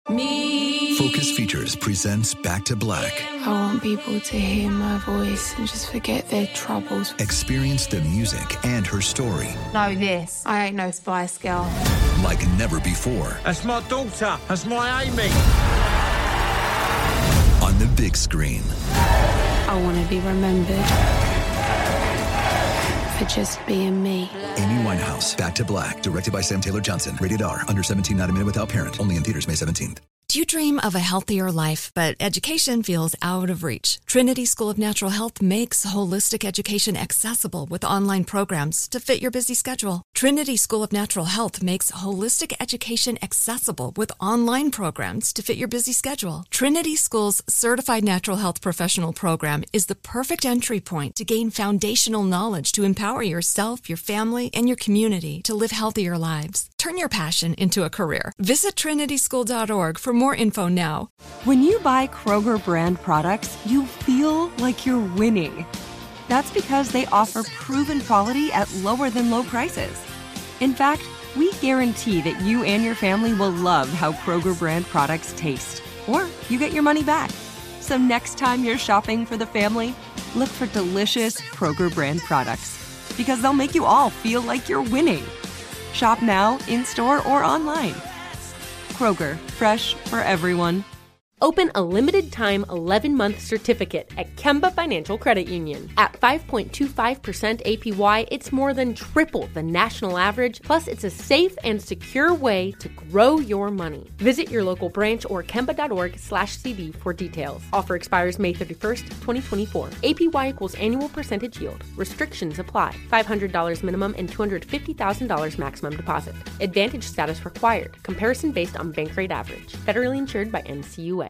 Focus Features presents Back to Black. I want people to hear my voice and just forget their troubles. Experience the music and her story. Know this, I ain't no Spice Girl. Like never before. That's my daughter. That's my Amy. On the big screen. I want to be remembered for just being me. Amy Winehouse, Back to Black, directed by Sam Taylor Johnson. Rated R, under 17, not a minute without parent. Only in theaters May 17th. Do you dream of a healthier life, but education feels out of reach? Trinity School of Natural Health makes holistic education accessible with online programs to fit your busy schedule. Trinity School of Natural Health makes holistic education accessible with online programs to fit your busy schedule. Trinity School's Certified Natural Health Professional Program is the perfect entry point to gain foundational knowledge to empower yourself, your family, and your community to live healthier lives. Turn your passion into a career. Visit trinityschool.org for more info now. When you buy Kroger brand products, you feel like you're winning. That's because they offer proven quality at lower than low prices. In fact, we guarantee that you and your family will love how Kroger brand products taste, or you get your money back. So next time you're shopping for the family, look for delicious Kroger brand products, because they'll make you all feel like you're winning. Shop now, in-store, or online. Kroger, fresh for everyone. Open a limited-time 11-month certificate at Kemba Financial Credit Union. At 5.25% APY, it's more than triple the national average, plus it's a safe and secure way to grow your money. Visit your local branch or kemba.org/cd for details. Offer expires May 31st, 2024. APY equals annual percentage yield. Restrictions apply. $500 minimum and $250,000 maximum deposit. Advantage status required. Comparison based on bank rate average. Federally insured by NCUA.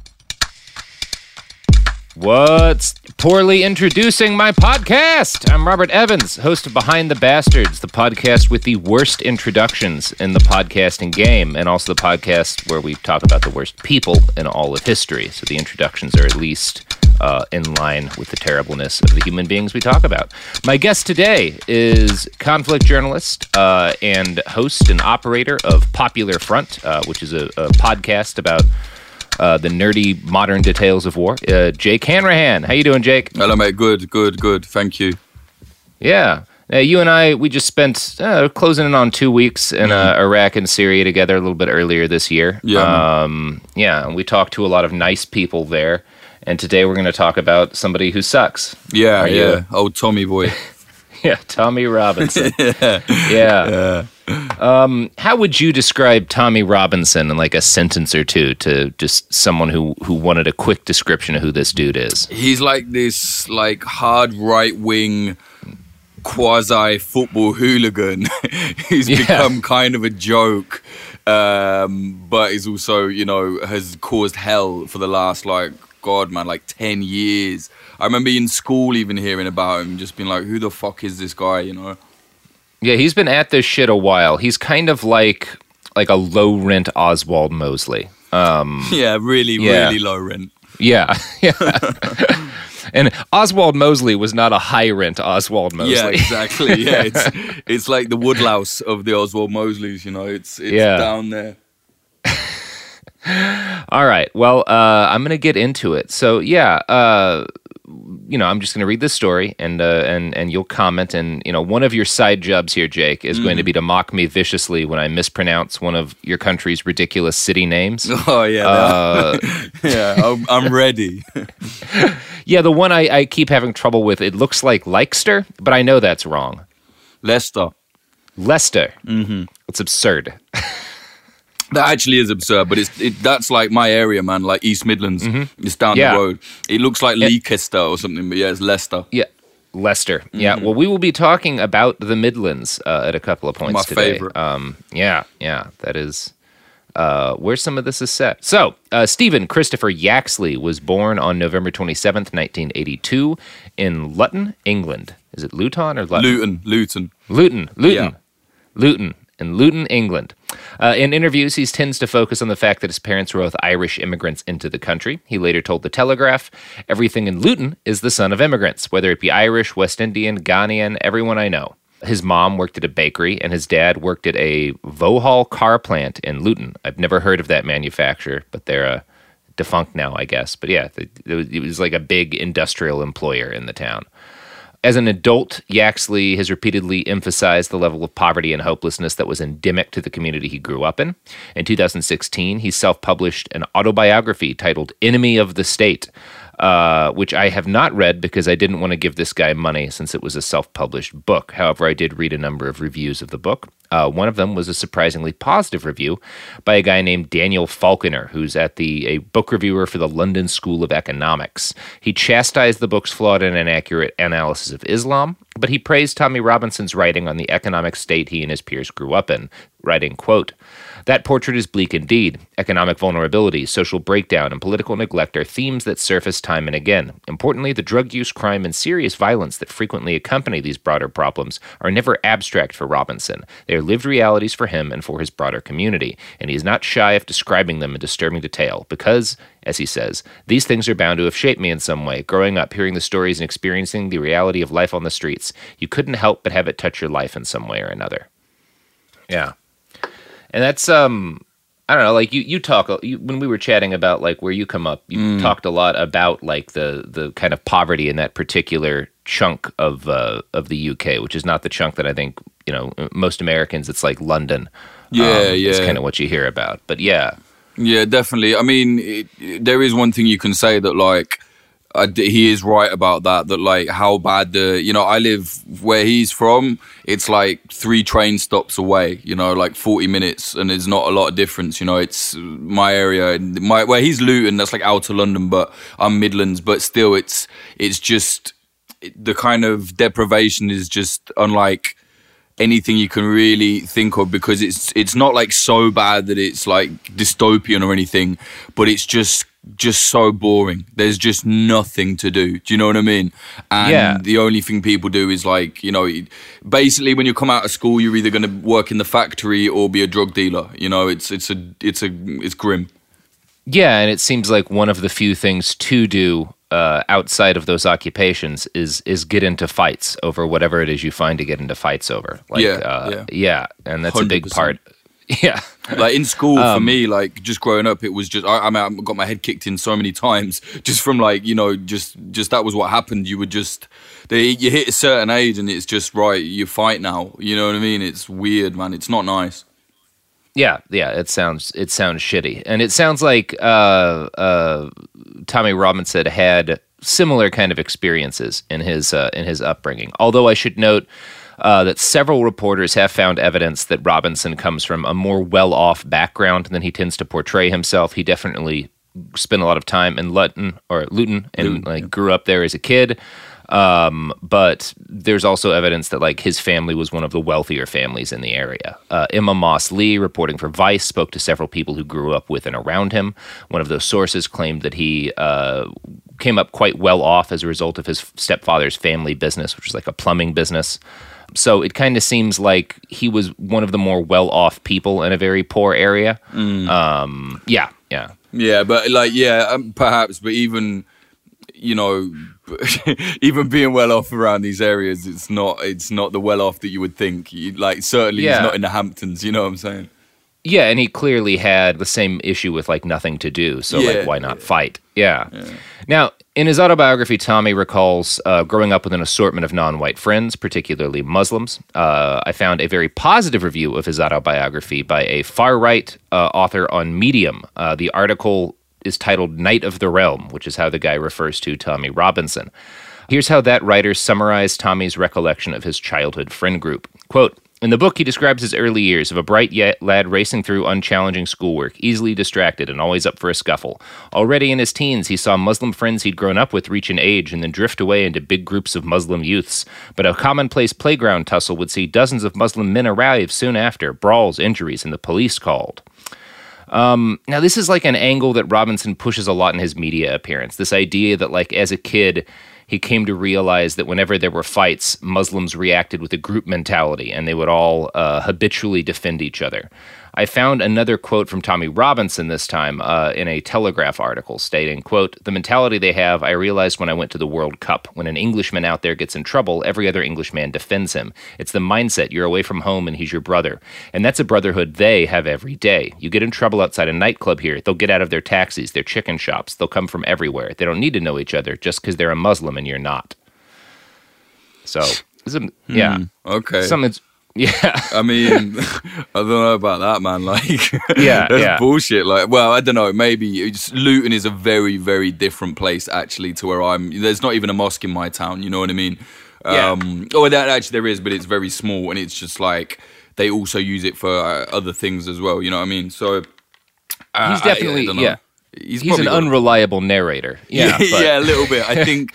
What's poorly introducing my podcast? I'm Robert Evans, host of Behind the Bastards, the podcast with the worst introductions in the podcasting game, and also the podcast where we talk about the worst people in all of history. So the introductions are at least in line with the terribleness of the human beings we talk about. My guest today is conflict journalist and host and operator of Popular Front, which is a podcast about the nerdy modern details of war. Jake Hanrahan. How you doing, Jake? Hello, mate. Good. Thank you. Yeah. You and I, we just spent closing in on 2 weeks in Iraq and Syria together a little bit earlier this year. Yeah. And we talked to a lot of nice people there. And today we're going to talk about somebody who sucks. Yeah. Old Tommy boy. Yeah, Tommy Robinson. Yeah. How would you describe Tommy Robinson in like a sentence or two to just someone who wanted a quick description of who this dude is? He's like this like hard right-wing quasi-football hooligan. He's become kind of a joke, but he's also, has caused hell for the last 10 years. I remember in school even hearing about him, just being like, who the fuck is this guy, Yeah, he's been at this shit a while. He's kind of like a low-rent Oswald Mosley. Really low rent. Yeah. And Oswald Mosley was not a high-rent Oswald Mosley. Yeah, exactly. Yeah, it's like the Woodlouse of the Oswald Mosleys, It's down there. All right. Well, I'm going to get into it. So, I'm just going to read this story and you'll comment. And, one of your side jobs here, Jake, is going to be to mock me viciously when I mispronounce one of your country's ridiculous city names. Oh, yeah. I'm ready. Yeah, the one I keep having trouble with, it looks like Leicester, but I know that's wrong. Leicester. Mm-hmm. It's absurd. That actually is absurd, but that's like my area, man, like East Midlands. Mm-hmm. It's down the road. It looks like Leicester or something, but it's Leicester. Yeah, Leicester. Mm-hmm. Yeah, well, we will be talking about the Midlands at a couple of points today. My favorite. That is where some of this is set. So, Stephen Christopher Yaxley was born on November 27th, 1982 in Luton, England. Is it Luton or Luton? Luton. Yeah. Luton. In Luton, England. In interviews, he tends to focus on the fact that his parents were both Irish immigrants into the country. He later told The Telegraph, "Everything in Luton is the son of immigrants, whether it be Irish, West Indian, Ghanaian, everyone I know." His mom worked at a bakery, and his dad worked at a Vauxhall car plant in Luton. I've never heard of that manufacturer, but they're defunct now, I guess. But yeah, it was like a big industrial employer in the town. As an adult, Yaxley has repeatedly emphasized the level of poverty and hopelessness that was endemic to the community he grew up in. In 2016, he self-published an autobiography titled Enemy of the State, which I have not read because I didn't want to give this guy money since it was a self-published book. However, I did read a number of reviews of the book. One of them was a surprisingly positive review by a guy named Daniel Falconer, who's a book reviewer for the London School of Economics. He chastised the book's flawed and inaccurate analysis of Islam, but he praised Tommy Robinson's writing on the economic state he and his peers grew up in, writing, quote, "That portrait is bleak indeed. Economic vulnerability, social breakdown, and political neglect are themes that surface time and again. Importantly, the drug use, crime, and serious violence that frequently accompany these broader problems are never abstract for Robinson. They are lived realities for him and for his broader community, and he is not shy of describing them in disturbing detail because, as he says, these things are bound to have shaped me in some way. Growing up, hearing the stories and experiencing the reality of life on the streets, you couldn't help but have it touch your life in some way or another." Yeah. And that's, I don't know, like you talk, when we were chatting about like where you come up, you talked a lot about like the kind of poverty in that particular chunk of the UK, which is not the chunk that I think, most Americans, it's like London. It's kind of what you hear about, but yeah. Yeah, definitely. I mean, there is one thing you can say that like, he is right about that like how bad I live where he's from, it's like 3 train stops away, like 40 minutes, and there's not a lot of difference. It's my area, where he's Luton, that's like outer London, but I'm Midlands, but still it's just the kind of deprivation is just unlike anything you can really think of, because it's not like so bad that it's like dystopian or anything, but it's just so boring. There's just nothing to do. Do you know what I mean? And the only thing people do is like, basically when you come out of school, you're either going to work in the factory or be a drug dealer. It's grim. Yeah, and it seems like one of the few things to do outside of those occupations is get into fights over whatever it is you find to get into fights over. Like, and that's 100%. A big part. Yeah. Like in school, for me, like just growing up, it was just, I got my head kicked in so many times just from like, just that was what happened. You would just, you hit a certain age and it's just, right, you fight now. You know what I mean? It's weird, man. It's not nice. Yeah, it sounds shitty. And it sounds like Tommy Robinson had similar kind of experiences in his upbringing. Although I should note that several reporters have found evidence that Robinson comes from a more well-off background than he tends to portray himself. He definitely spent a lot of time in Luton and grew up there as a kid. But there's also evidence that like his family was one of the wealthier families in the area. Emma Moss Lee, reporting for Vice, spoke to several people who grew up with and around him. One of those sources claimed that he came up quite well off as a result of his stepfather's family business, which was like a plumbing business. So it kind of seems like he was one of the more well-off people in a very poor area. Yeah, but like, perhaps, but even, even being well off around these areas, it's not the well off that you would think. Certainly he's not in the Hamptons, you know what I'm saying? Yeah, and he clearly had the same issue with like nothing to do, so why not fight? Yeah. Now, in his autobiography, Tommy recalls growing up with an assortment of non-white friends, particularly Muslims. I found a very positive review of his autobiography by a far-right author on Medium. The article is titled Knight of the Realm, which is how the guy refers to Tommy Robinson. Here's how that writer summarized Tommy's recollection of his childhood friend group. Quote, "In the book, he describes his early years of a bright lad racing through unchallenging schoolwork, easily distracted and always up for a scuffle. Already in his teens, he saw Muslim friends he'd grown up with reach an age and then drift away into big groups of Muslim youths. But a commonplace playground tussle would see dozens of Muslim men arrive soon after, brawls, injuries, and the police called." Now, this is like an angle that Robinson pushes a lot in his media appearance. This idea that, like, as a kid, he came to realize that whenever there were fights, Muslims reacted with a group mentality, and they would all habitually defend each other. I found another quote from Tommy Robinson this time in a Telegraph article stating, quote, "The mentality they have, I realized when I went to the World Cup. When an Englishman out there gets in trouble, every other Englishman defends him. It's the mindset. You're away from home and he's your brother. And that's a brotherhood they have every day. You get in trouble outside a nightclub here, they'll get out of their taxis, their chicken shops. They'll come from everywhere. They don't need to know each other just because they're a Muslim and you're not." So, yeah. Okay. Something's... Yeah, I mean, I don't know about that, man. Like, that's bullshit. Like, well, I don't know. Maybe Luton is a very, very different place actually to where I'm. There's not even a mosque in my town. You know what I mean? Actually there is, but it's very small, and it's just like they also use it for other things as well. You know what I mean? So he's definitely He's an unreliable narrator. Yeah, a little bit. I think,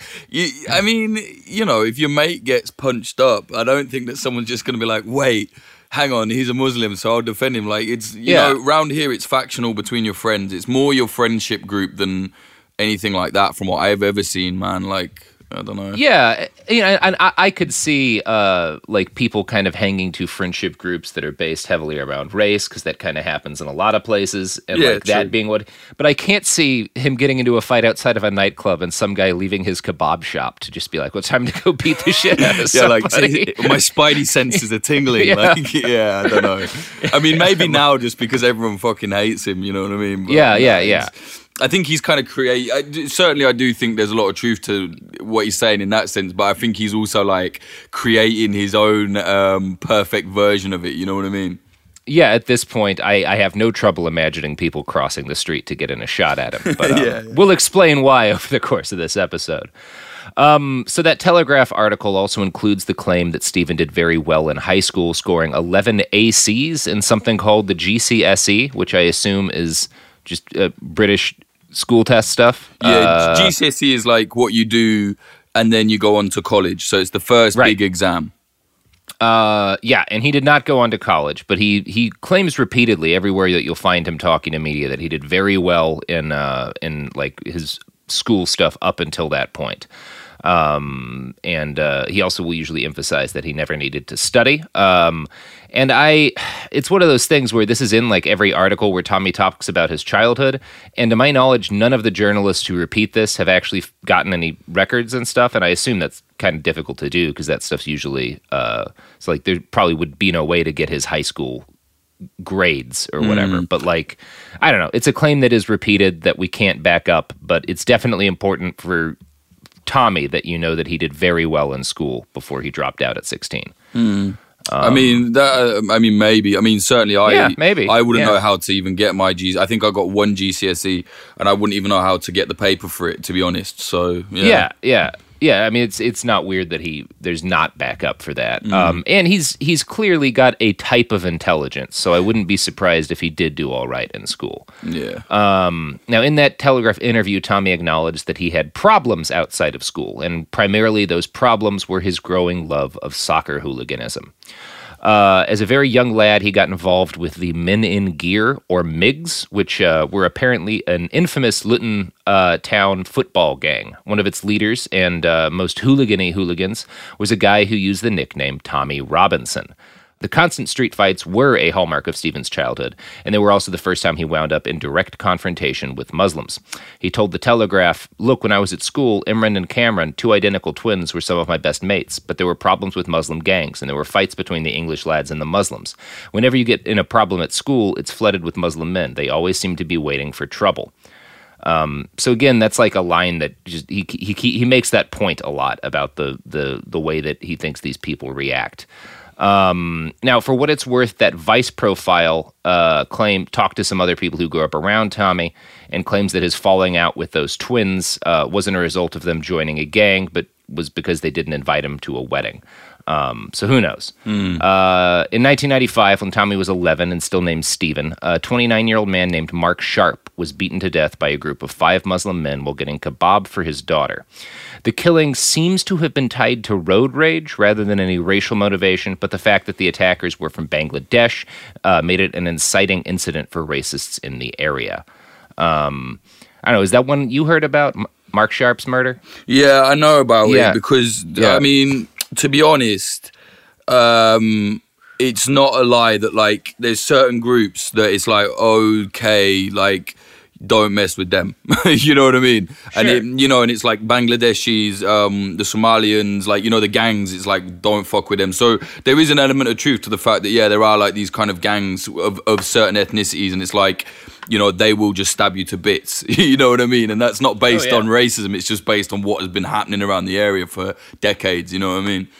if your mate gets punched up, I don't think that someone's just going to be like, wait, hang on, he's a Muslim, so I'll defend him. Like, it's, you know, around here it's factional between your friends. It's more your friendship group than anything like that from what I've ever seen, man. Like, I don't know. Yeah, and I could see like people kind of hanging to friendship groups that are based heavily around race, because that kind of happens in a lot of places, and like that being what. But I can't see him getting into a fight outside of a nightclub and some guy leaving his kebab shop to just be like, "Well, it's time to go beat the shit out of somebody." Like my spidey senses are tingling. I don't know. I mean, maybe now just because everyone fucking hates him. You know what I mean? But, yeah. I think he's kind of certainly I do think there's a lot of truth to what he's saying in that sense, but I think he's also like creating his own perfect version of it, you know what I mean? Yeah, at this point, I have no trouble imagining people crossing the street to get in a shot at him, but we'll explain why over the course of this episode. So that Telegraph article also includes the claim that Stephen did very well in high school, scoring 11 ACs in something called the GCSE, which I assume is just British school test stuff. Yeah, GCSE is like what you do and then you go on to college. So it's the first big exam. And he did not go on to college, but he claims repeatedly everywhere that you'll find him talking to media that he did very well in like his school stuff up until that point. And he also will usually emphasize that he never needed to study. It's one of those things where this is in like every article where Tommy talks about his childhood. And to my knowledge, none of the journalists who repeat this have actually gotten any records and stuff. And I assume that's kind of difficult to do because that stuff's usually, it's like there probably would be no way to get his high school grades or whatever. But like, I don't know. It's a claim that is repeated that we can't back up, but it's definitely important for Tommy that you know that he did very well in school before he dropped out at 16. Maybe. I mean, certainly maybe. I wouldn't know how to even get my G's. I think I got one GCSE and I wouldn't even know how to get the paper for it, to be honest. So, yeah. I mean, it's not weird that there's not backup for that. And he's clearly got a type of intelligence, so I wouldn't be surprised if he did do all right in school. Yeah. Now, in that Telegraph interview, Tommy acknowledged that he had problems outside of school, and primarily those problems were his growing love of soccer hooliganism. As a very young lad, he got involved with the Men in Gear, or MIGs, which were apparently an infamous Luton town football gang. One of its leaders and most hooligan-y hooligans was a guy who used the nickname Tommy Robinson. The constant street fights were a hallmark of Stephen's childhood, and they were also the first time he wound up in direct confrontation with Muslims. He told the Telegraph, "Look, when I was at school, Imran and Cameron, two identical twins, were some of my best mates, but there were problems with Muslim gangs, and there were fights between the English lads and the Muslims. Whenever you get in a problem at school, it's flooded with Muslim men. They always seem to be waiting for trouble." So again, that's like a line that just he makes that point a lot about the way that he thinks these people react. Now, for what it's worth, that Vice profile talked to some other people who grew up around Tommy and claims that his falling out with those twins wasn't a result of them joining a gang, but was because they didn't invite him to a wedding. So who knows? In 1995, when Tommy was 11 and still named Stephen, a 29-year-old man named Mark Sharp was beaten to death by a group of 5 Muslim men while getting kebab for his daughter. The killing seems to have been tied to road rage rather than any racial motivation, but the fact that the attackers were from Bangladesh made it an inciting incident for racists in the area. I don't know, is that one you heard about, Mark Sharp's murder? Yeah, I know about it because, I mean, to be honest, it's not a lie that like there's certain groups that it's like, okay, like don't mess with them. You know what I mean? Sure. And and it's like Bangladeshis, the Somalians, like, the gangs, it's like don't fuck with them. So there is an element of truth to the fact that there are like these kind of gangs of certain ethnicities, and it's like, they will just stab you to bits. You know what I mean? And that's not based on racism, it's just based on what has been happening around the area for decades, you know what I mean?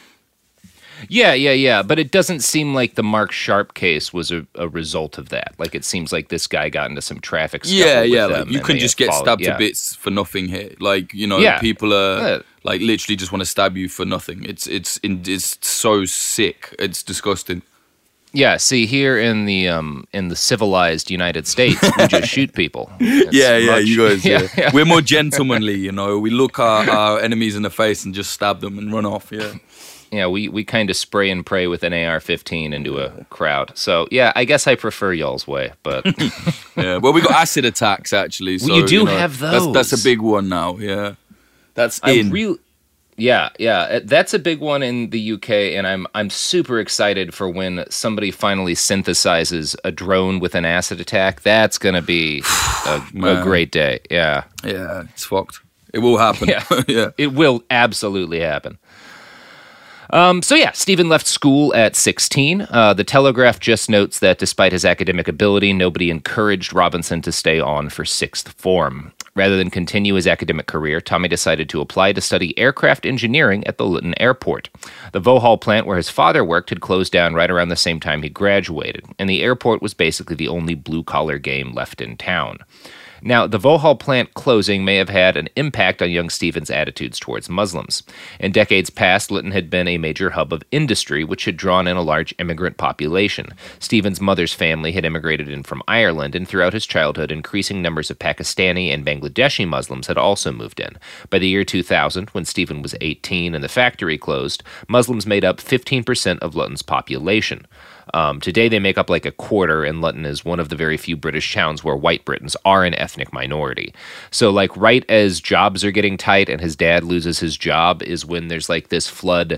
Yeah. But it doesn't seem like the Mark Sharp case was a result of that. Like, it seems like this guy got into some traffic stuff. Yeah. Like, you can just get stabbed to bits for nothing here. Like, people are like literally just want to stab you for nothing. It's so sick. It's disgusting. Yeah. See, here in the civilized United States, we just shoot people. You guys. Yeah. We're more gentlemanly. We look our enemies in the face and just stab them and run off. Yeah. Yeah, we kind of spray and pray with an AR-15 into a crowd. So, yeah, I guess I prefer y'all's way, but... Yeah, well, we got acid attacks, actually. So, you do have those. That's a big one now, yeah. That's in. Yeah, that's a big one in the UK, and I'm super excited for when somebody finally synthesizes a drone with an acid attack. That's going to be a great day, yeah. Yeah, it's fucked. It will happen. Yeah. It will absolutely happen. Stephen left school at 16. The Telegraph just notes that despite his academic ability, nobody encouraged Robinson to stay on for sixth form. Rather than continue his academic career, Tommy decided to apply to study aircraft engineering at the Luton Airport. The Vauxhall plant where his father worked had closed down right around the same time he graduated, and the airport was basically the only blue-collar game left in town. Now, the Vauxhall plant closing may have had an impact on young Stephen's attitudes towards Muslims. In decades past, Luton had been a major hub of industry, which had drawn in a large immigrant population. Stephen's mother's family had immigrated in from Ireland, and throughout his childhood, increasing numbers of Pakistani and Bangladeshi Muslims had also moved in. By the year 2000, when Stephen was 18 and the factory closed, Muslims made up 15% of Luton's population. Today they make up like a quarter, and Luton is one of the very few British towns where white Britons are an ethnic minority. So like right as jobs are getting tight and his dad loses his job is when there's like this flood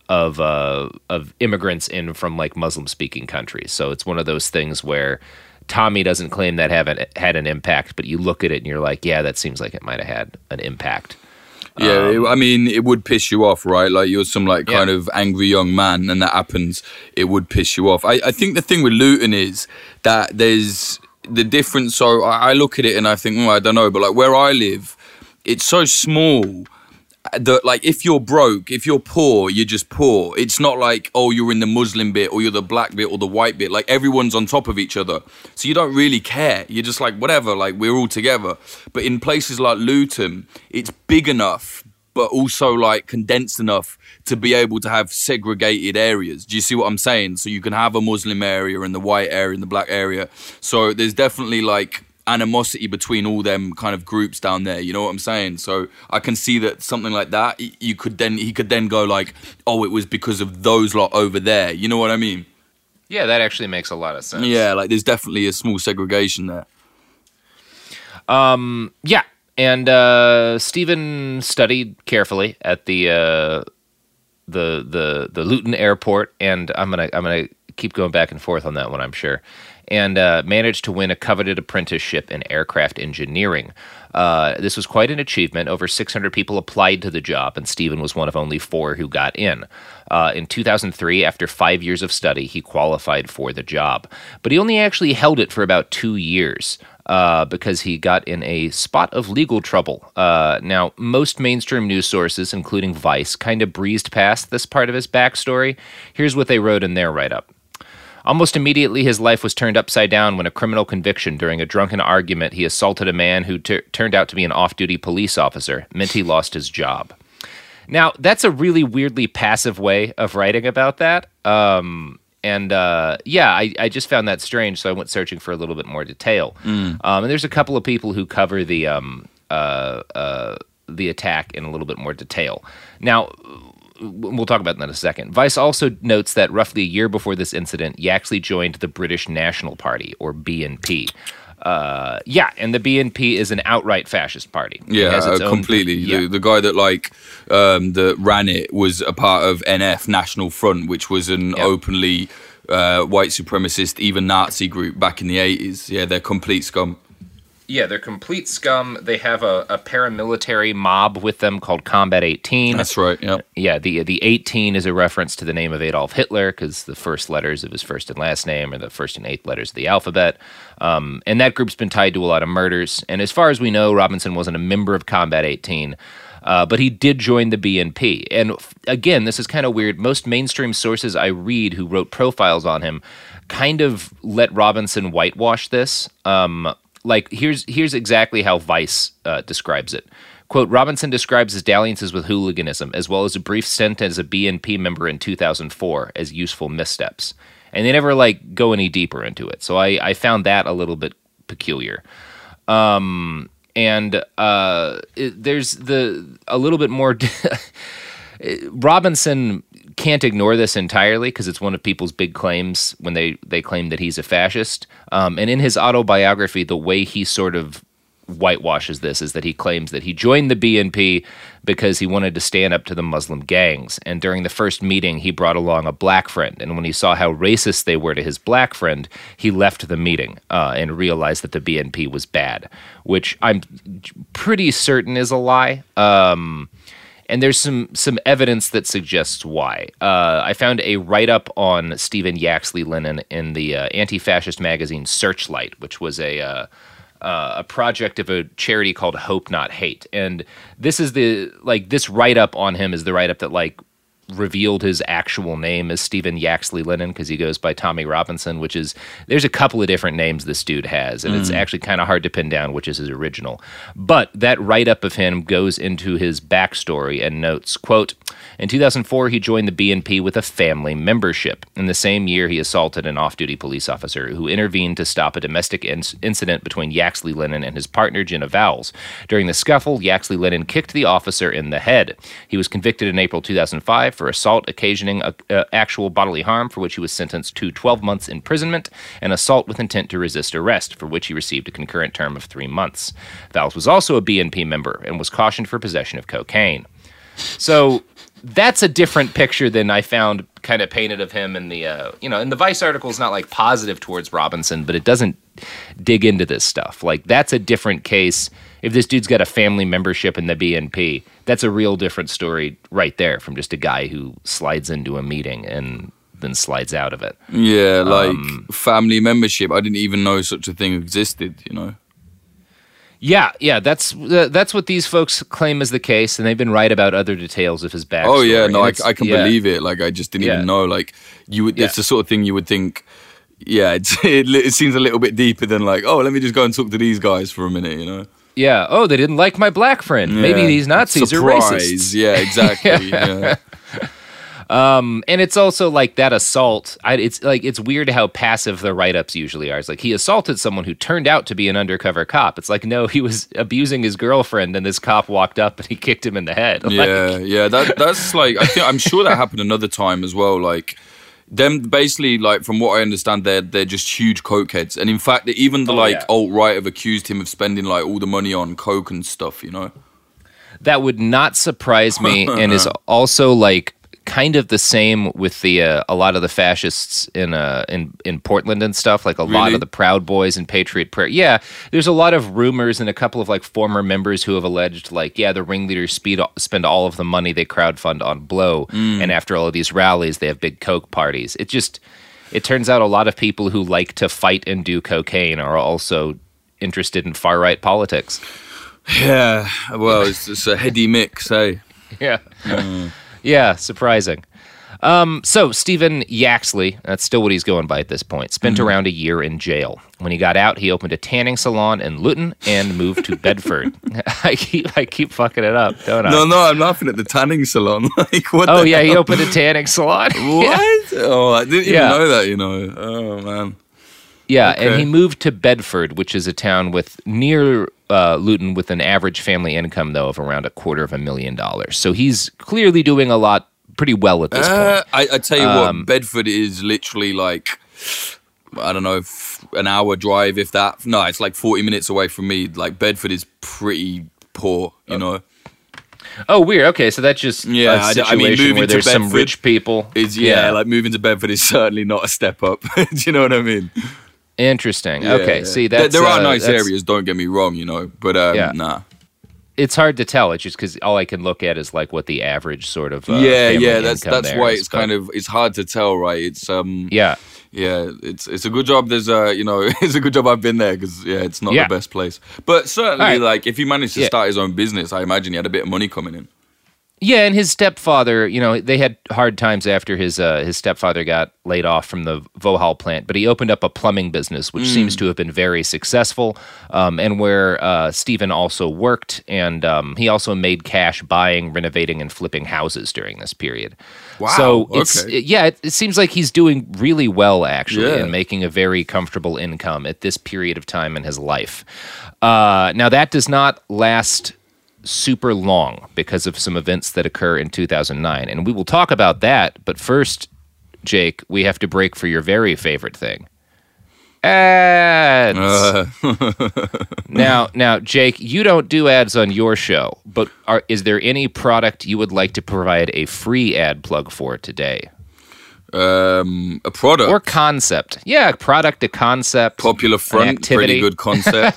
of immigrants in from like Muslim-speaking countries. So it's one of those things where Tommy doesn't claim that had an impact, but you look at it and you're like, yeah, that seems like it might have had an impact. Yeah, I mean, it would piss you off, right? Like, you're some, like, kind of angry young man, and that happens, it would piss you off. I think the thing with Luton is that there's the difference. So I look at it and I think, I don't know, but, like, where I live, it's so small that, like, if you're broke, if you're poor, you're just poor. It's not like, oh, you're in the Muslim bit or you're the black bit or the white bit. Like, everyone's on top of each other. So you don't really care. You're just like, whatever, like, we're all together. But in places like Luton, it's big enough, but also, like, condensed enough to be able to have segregated areas. Do you see what I'm saying? So you can have a Muslim area and the white area and the black area. So there's definitely, like, animosity between all them kind of groups down there, you know what I'm saying? So I can see that something like that, he could then go like, oh, it was because of those lot over there, you know what I mean? Yeah, that actually makes a lot of sense. Yeah, like there's definitely a small segregation there. Yeah, and Stephen studied carefully at the Luton Airport, and I'm gonna keep going back and forth on that one, I'm sure. And managed to win a coveted apprenticeship in aircraft engineering. This was quite an achievement. Over 600 people applied to the job, and Stephen was one of only 4 who got in. In 2003, after 5 years of study, he qualified for the job. But he only actually held it for about 2 years because he got in a spot of legal trouble. Now, most mainstream news sources, including Vice, kind of breezed past this part of his backstory. Here's what they wrote in their write-up. Almost immediately, his life was turned upside down when a criminal conviction during a drunken argument he assaulted a man who turned out to be an off-duty police officer meant he lost his job. Now, that's a really weirdly passive way of writing about that. I just found that strange, so I went searching for a little bit more detail. And there's a couple of people who cover the attack in a little bit more detail. Now, we'll talk about that in a second. Vice also notes that roughly a year before this incident, Yaxley joined the British National Party, or BNP. And the BNP is an outright fascist party. Yeah, completely. Yeah. The guy that that ran it was a part of NF, National Front, which was an openly white supremacist, even Nazi group back in the 80s. Yeah, they're complete scum. Yeah, they're complete scum. They have a paramilitary mob with them called Combat 18. That's right, yeah. Yeah, the 18 is a reference to the name of Adolf Hitler because the first letters of his first and last name are the first and eighth letters of the alphabet. And that group's been tied to a lot of murders. And as far as we know, Robinson wasn't a member of Combat 18, but he did join the BNP. And again, this is kind of weird. Most mainstream sources I read who wrote profiles on him kind of let Robinson whitewash this. Like, here's exactly how Vice describes it. Quote, Robinson describes his dalliances with hooliganism, as well as a brief stint as a BNP member in 2004, as useful missteps. And they never, go any deeper into it. So I found that a little bit peculiar. There's a little bit more... Robinson can't ignore this entirely because it's one of people's big claims when they claim that he's a fascist. And in his autobiography, the way he sort of whitewashes this is that he claims that he joined the BNP because he wanted to stand up to the Muslim gangs. And during the first meeting, he brought along a black friend. And when he saw how racist they were to his black friend, he left the meeting and realized that the BNP was bad, which I'm pretty certain is a lie. And there's some evidence that suggests why. I found a write-up on Stephen Yaxley Lennon in the anti-fascist magazine Searchlight, which was a project of a charity called Hope Not Hate. And this is this write-up on him is the write-up that revealed his actual name as Stephen Yaxley Lennon because he goes by Tommy Robinson, which is, there's a couple of different names this dude has, and it's actually kind of hard to pin down which is his original. But that write-up of him goes into his backstory and notes, quote, in 2004, he joined the BNP with a family membership. In the same year, he assaulted an off-duty police officer who intervened to stop a domestic incident between Yaxley Lennon and his partner, Jenna Vowles. During the scuffle, Yaxley Lennon kicked the officer in the head. He was convicted in April 2005 for assault occasioning actual bodily harm, for which he was sentenced to 12 months imprisonment, and assault with intent to resist arrest, for which he received a concurrent term of 3 months. Vowles was also a BNP member and was cautioned for possession of cocaine. So that's a different picture than I found kind of painted of him in the, in the Vice article is not positive towards Robinson, but it doesn't dig into this stuff. That's a different case. If this dude's got a family membership in the BNP, that's a real different story right there from just a guy who slides into a meeting and then slides out of it. Yeah, family membership. I didn't even know such a thing existed, Yeah, that's what these folks claim is the case, and they've been right about other details of his backstory. Oh yeah, no, I can believe it. I just didn't even know. You would, it's the sort of thing you would think. Yeah, it seems a little bit deeper than let me just go and talk to these guys for a minute, Yeah. Oh, they didn't like my black friend. Yeah. Maybe these Nazis are racist. Yeah, exactly. yeah. And it's also that assault. It's weird how passive the write-ups usually are. It's he assaulted someone who turned out to be an undercover cop. It's no, he was abusing his girlfriend, and this cop walked up and he kicked him in the head. Yeah. That's I'm sure that happened another time as well. Them basically, from what I understand, they're just huge cokeheads, and in fact, even the alt-right have accused him of spending all the money on coke and stuff. That would not surprise me, and is also kind of the same with the a lot of the fascists in Portland and stuff. Lot of the Proud Boys and Patriot Prayer. Yeah, there's a lot of rumors and a couple of former members who have alleged the ringleaders spend all of the money they crowdfund on blow, and after all of these rallies, they have big coke parties. It turns out a lot of people who like to fight and do cocaine are also interested in far right politics. Yeah, well, it's a heady mix, eh? Yeah. Yeah, surprising. So Stephen Yaxley, that's still what he's going by at this point, spent around a year in jail. When he got out, he opened a tanning salon in Luton and moved to Bedford. I keep fucking it up, don't I? No, I'm laughing at the tanning salon. What the hell? He opened a tanning salon. What? Yeah. Oh, I didn't even know that, Oh, man. Yeah, okay. And he moved to Bedford, which is a town near Luton with an average family income, though, of around $250,000. So he's clearly doing a lot pretty well at this point. I tell you what, Bedford is literally I don't know, an hour drive, if that. No, it's 40 minutes away from me. Bedford is pretty poor, Oh, weird. Okay, so that's just a situation moving where there's to some Bedford rich people. Like moving to Bedford is certainly not a step up. Do you know what I mean? Interesting. Yeah, okay, yeah. see, that's... There are nice areas, don't get me wrong, but nah. It's hard to tell. It's just because all I can look at is like what the average sort of That's there why is, it's kind of it's hard to tell, right? It's it's a good job. There's it's a good job I've been there because it's not the best place, but certainly like if he managed to start his own business, I imagine he had a bit of money coming in. Yeah, and his stepfather, they had hard times after his stepfather got laid off from the Vohal plant, but he opened up a plumbing business, which seems to have been very successful, and where Stephen also worked, and he also made cash buying, renovating, and flipping houses during this period. Wow. So it seems like he's doing really well, actually, and making a very comfortable income at this period of time in his life. Now, that does not last super long because of some events that occur in 2009. And we will talk about that. But first, Jake, we have to break for your very favorite thing. Ads. Now, Jake, you don't do ads on your show, but is there any product you would like to provide a free ad plug for today? A product or concept? Yeah, a product, a concept, Popular Front, pretty good concept.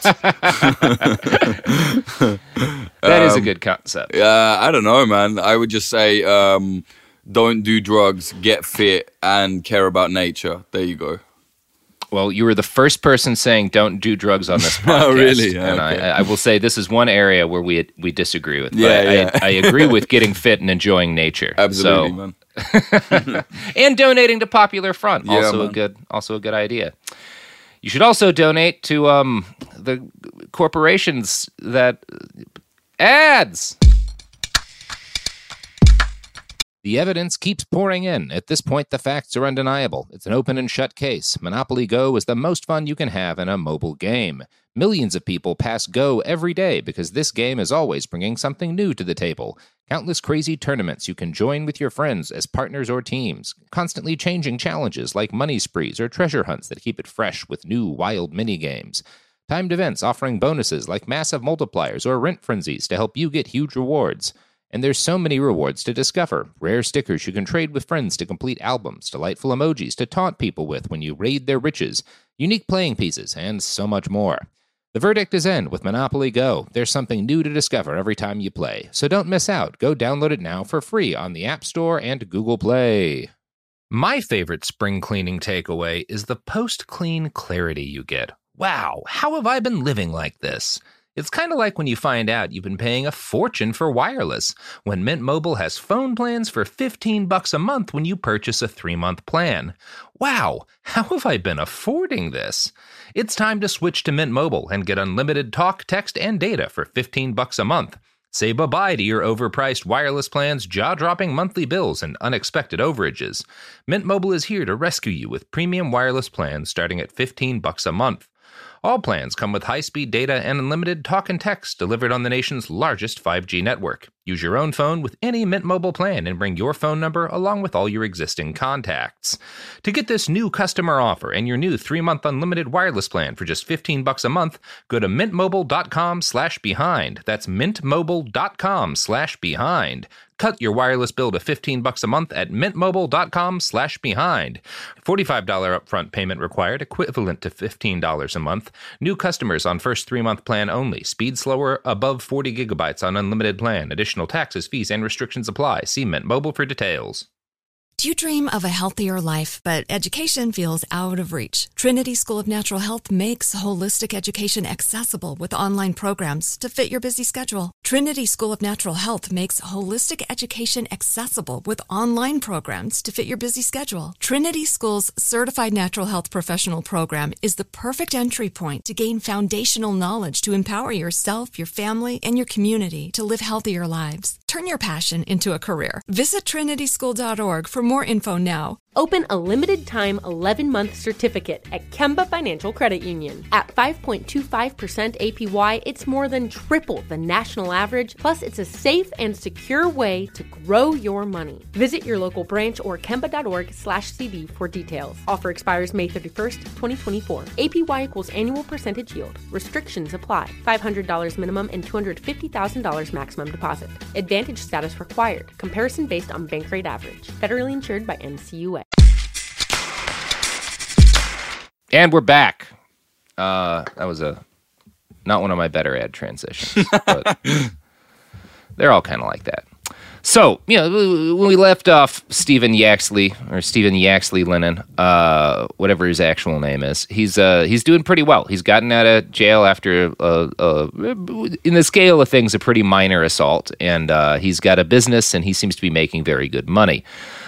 That is a good concept. Yeah, I don't know, man. I would just say, don't do drugs, get fit, and care about nature. There you go. Well, you were the first person saying don't do drugs on this podcast. Oh, really? Yeah, and okay. I will say this is one area where we disagree with. But I agree with getting fit and enjoying nature. Absolutely, man. And donating to Popular Front, Yeah, also a good idea. You should also donate to the corporations that ads. The evidence keeps pouring in. At this point, the facts are undeniable. It's an open and shut case. Monopoly Go is the most fun you can have in a mobile game. Millions of people pass Go every day because this game is always bringing something new to the table. Countless crazy tournaments you can join with your friends as partners or teams. Constantly changing challenges like money sprees or treasure hunts that keep it fresh with new wild mini-games. Timed events offering bonuses like massive multipliers or rent frenzies to help you get huge rewards. And there's so many rewards to discover. Rare stickers you can trade with friends to complete albums, delightful emojis to taunt people with when you raid their riches, unique playing pieces, and so much more. The verdict is in with Monopoly Go. There's something new to discover every time you play. So don't miss out. Go download it now for free on the App Store and Google Play. My favorite spring cleaning takeaway is the post-clean clarity you get. Wow, how have I been living like this? It's kind of like when you find out you've been paying a fortune for wireless, when Mint Mobile has phone plans for $15 a month when you purchase a 3-month plan. Wow, how have I been affording this? It's time to switch to Mint Mobile and get unlimited talk, text, and data for $15 a month. Say bye-bye to your overpriced wireless plans, jaw-dropping monthly bills, and unexpected overages. Mint Mobile is here to rescue you with premium wireless plans starting at $15 a month. All plans come with high-speed data and unlimited talk and text delivered on the nation's largest 5G network. Use your own phone with any Mint Mobile plan and bring your phone number along with all your existing contacts. To get this new customer offer and your new 3-month unlimited wireless plan for just $15 a month, go to mintmobile.com/behind. That's mintmobile.com/behind. Cut your wireless bill to $15 a month at mintmobile.com/behind. $45 upfront payment required, equivalent to $15 a month. New customers on first 3-month plan only. Speed slower, above 40 gigabytes on unlimited plan. Additional taxes, fees, and restrictions apply. See Mint Mobile for details. Do you dream of a healthier life, but education feels out of reach? Trinity School of Natural Health makes holistic education accessible with online programs to fit your busy schedule. Trinity School of Natural Health makes holistic education accessible with online programs to fit your busy schedule. Trinity School's Certified Natural Health Professional Program is the perfect entry point to gain foundational knowledge to empower yourself, your family, and your community to live healthier lives. Turn your passion into a career. Visit trinityschool.org for more info now. Open a limited-time 11-month certificate at Kemba Financial Credit Union. At 5.25% APY, it's more than triple the national average, plus it's a safe and secure way to grow your money. Visit your local branch or kemba.org/cd for details. Offer expires May 31st, 2024. APY equals annual percentage yield. Restrictions apply. $500 minimum and $250,000 maximum deposit. Advantage status required. Comparison based on bank rate average. Federally insured by NCUA. And we're back. That was not one of my better ad transitions, but they're all kind of like that. So, when we left off Stephen Yaxley Lennon, whatever his actual name is, he's doing pretty well. He's gotten out of jail after, in the scale of things, a pretty minor assault, and he's got a business, and he seems to be making very good money.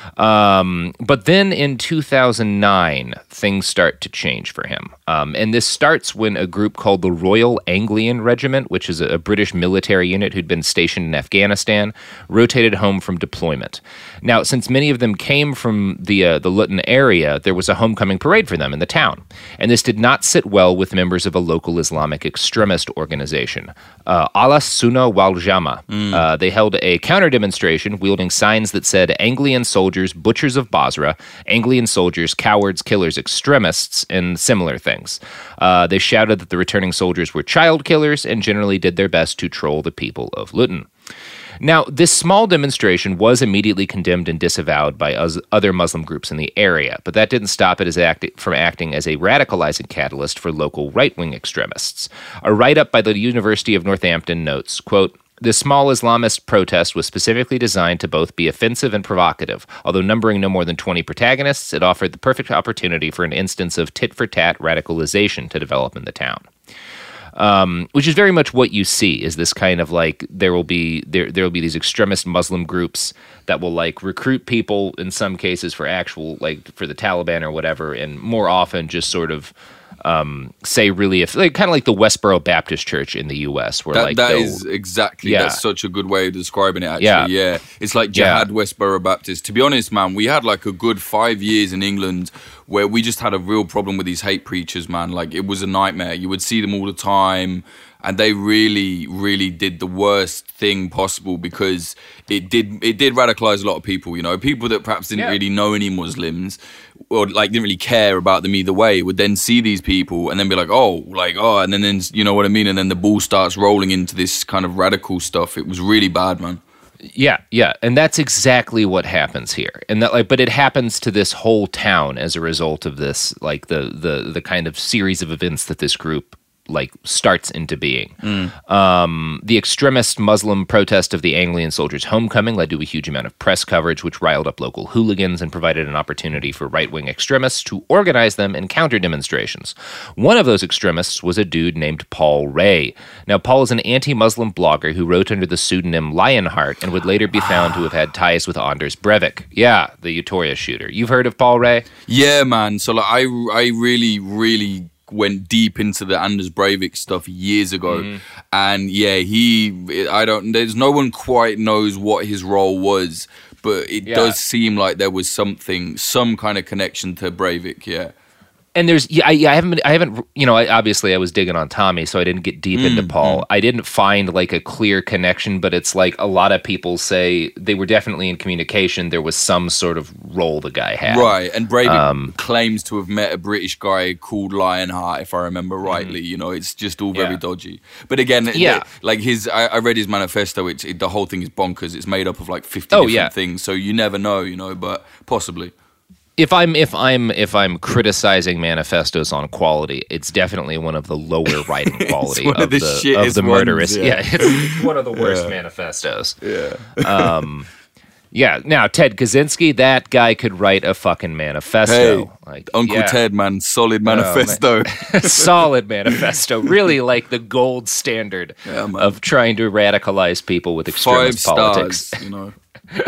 But then in 2009, things start to change for him. And this starts when a group called the Royal Anglian Regiment, which is a British military unit who'd been stationed in Afghanistan, rotated home from deployment. Now, since many of them came from the Luton area, there was a homecoming parade for them in the town. And this did not sit well with members of a local Islamic extremist organization, Alas Sunnah wal Jama. They held a counter-demonstration wielding signs that said, Anglian soldiers, butchers of Basra, Anglian soldiers, cowards, killers, extremists, and similar things. They shouted that the returning soldiers were child killers and generally did their best to troll the people of Luton. Now, this small demonstration was immediately condemned and disavowed by other Muslim groups in the area, but that didn't stop it from acting as a radicalizing catalyst for local right-wing extremists. A write-up by the University of Northampton notes, quote, "This small Islamist protest was specifically designed to both be offensive and provocative. Although numbering no more than 20 protagonists, it offered the perfect opportunity for an instance of tit-for-tat radicalization to develop in the town." Which is very much what you see, is this kind of like there will be these extremist Muslim groups that will like recruit people in some cases for actual like for the Taliban or whatever, and more often just sort of say really kind of like the Westboro Baptist Church in the U.S. where that is exactly that's such a good way of describing it. Actually, yeah. It's like Jihad Westboro Baptist. To be honest, man, we had like a good 5 years in England where we just had a real problem with these hate preachers, man. Like it was a nightmare. You would see them all the time. And they really, really did the worst thing possible because it did radicalize a lot of people, people that perhaps didn't really know any Muslims or like didn't really care about them either way would then see these people and then be like, and then you know what I mean? And then the ball starts rolling into this kind of radical stuff. It was really bad, man. Yeah, and that's exactly what happens here, and that but it happens to this whole town as a result of this, like the kind of series of events that this group starts into being. The extremist Muslim protest of the Anglian soldiers' homecoming led to a huge amount of press coverage, which riled up local hooligans and provided an opportunity for right-wing extremists to organize them in counter-demonstrations. One of those extremists was a dude named Paul Ray. Now, Paul is an anti-Muslim blogger who wrote under the pseudonym Lionheart and would later be found to have had ties with Anders Breivik. Yeah, the Utoya shooter. You've heard of Paul Ray? Yeah, man. So I really, really went deep into the Anders Breivik stuff years ago, and there's no one quite knows what his role was, but it does seem like there was some kind of connection to Breivik, And there's, I haven't, obviously I was digging on Tommy, so I didn't get deep into Paul. I didn't find like a clear connection, but it's like a lot of people say they were definitely in communication. There was some sort of role the guy had. Right, and Breivik claims to have met a British guy called Lionheart, if I remember rightly. It's just all very dodgy. But again, I read his manifesto. The whole thing is bonkers. It's made up of like 50 different things, so you never know, but possibly. If I'm criticizing manifestos on quality, it's definitely one of the lower writing quality of the murderous. It's one of the worst manifestos. Now Ted Kaczynski, that guy could write a fucking manifesto. Hey, Uncle Ted, man, solid manifesto. Solid manifesto. Really like the gold standard of trying to radicalize people with extremist 5 politics. stars,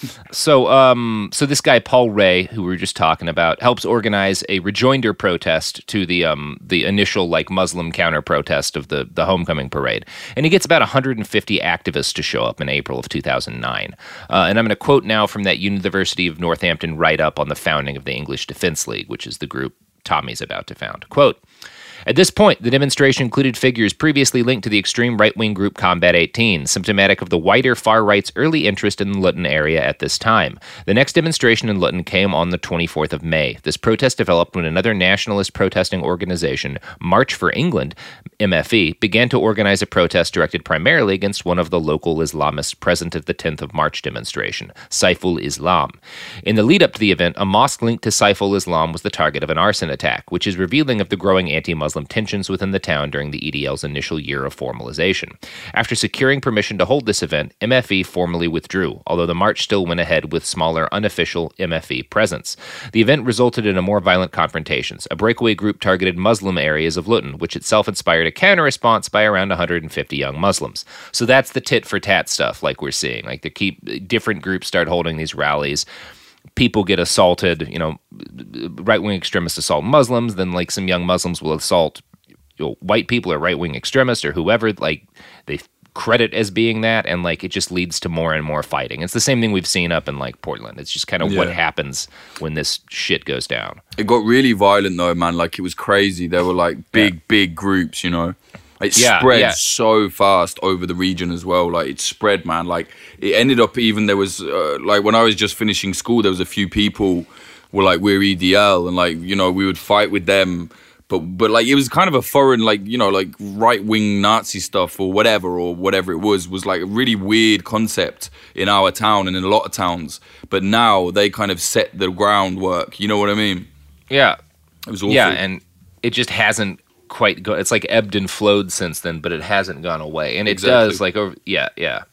So this guy Paul Ray, who we were just talking about, helps organize a rejoinder protest to the initial like Muslim counter protest of the homecoming parade, and he gets about 150 activists to show up in April of 2009. And I'm going to quote now from that University of Northampton write-up on the founding of the English Defense League, which is the group Tommy's about to found. Quote, "At this point, the demonstration included figures previously linked to the extreme right-wing group Combat 18, symptomatic of the wider far-right's early interest in the Luton area at this time. The next demonstration in Luton came on the 24th of May. This protest developed when another nationalist protesting organization, March for England, MFE, began to organize a protest directed primarily against one of the local Islamists present at the 10th of March demonstration, Saiful Islam. In the lead-up to the event, a mosque linked to Saiful Islam was the target of an arson attack, which is revealing of the growing anti-Muslim tensions within the town during the EDL's initial year of formalization. After securing permission to hold this event, MFE formally withdrew, although the march still went ahead with smaller, unofficial MFE presence. The event resulted in a more violent confrontations. A breakaway group targeted Muslim areas of Luton, which itself inspired a counter-response by around 150 young Muslims. So that's the tit-for-tat stuff, like we're seeing. Like, different groups start holding these rallies. People get assaulted, right-wing extremists assault Muslims, then like some young Muslims will assault white people or right-wing extremists or whoever, like they credit as being that, and like it just leads to more and more fighting. It's the same thing we've seen up in like Portland. It's just kind of what happens when this shit goes down. It got really violent though, man. Like it was crazy. There were like big groups, It spread so fast over the region as well. Like it spread, man. Like it ended up even there was like when I was just finishing school, there was a few people were like, we're EDL, and like we would fight with them. But like it was kind of a foreign like right wing Nazi stuff or whatever it was like a really weird concept in our town and in a lot of towns. But now they kind of set the groundwork. You know what I mean? Yeah, it was awful. Yeah, and it just hasn't quite go. It's like ebbed and flowed since then, but it hasn't gone away, and it does like over. Yeah.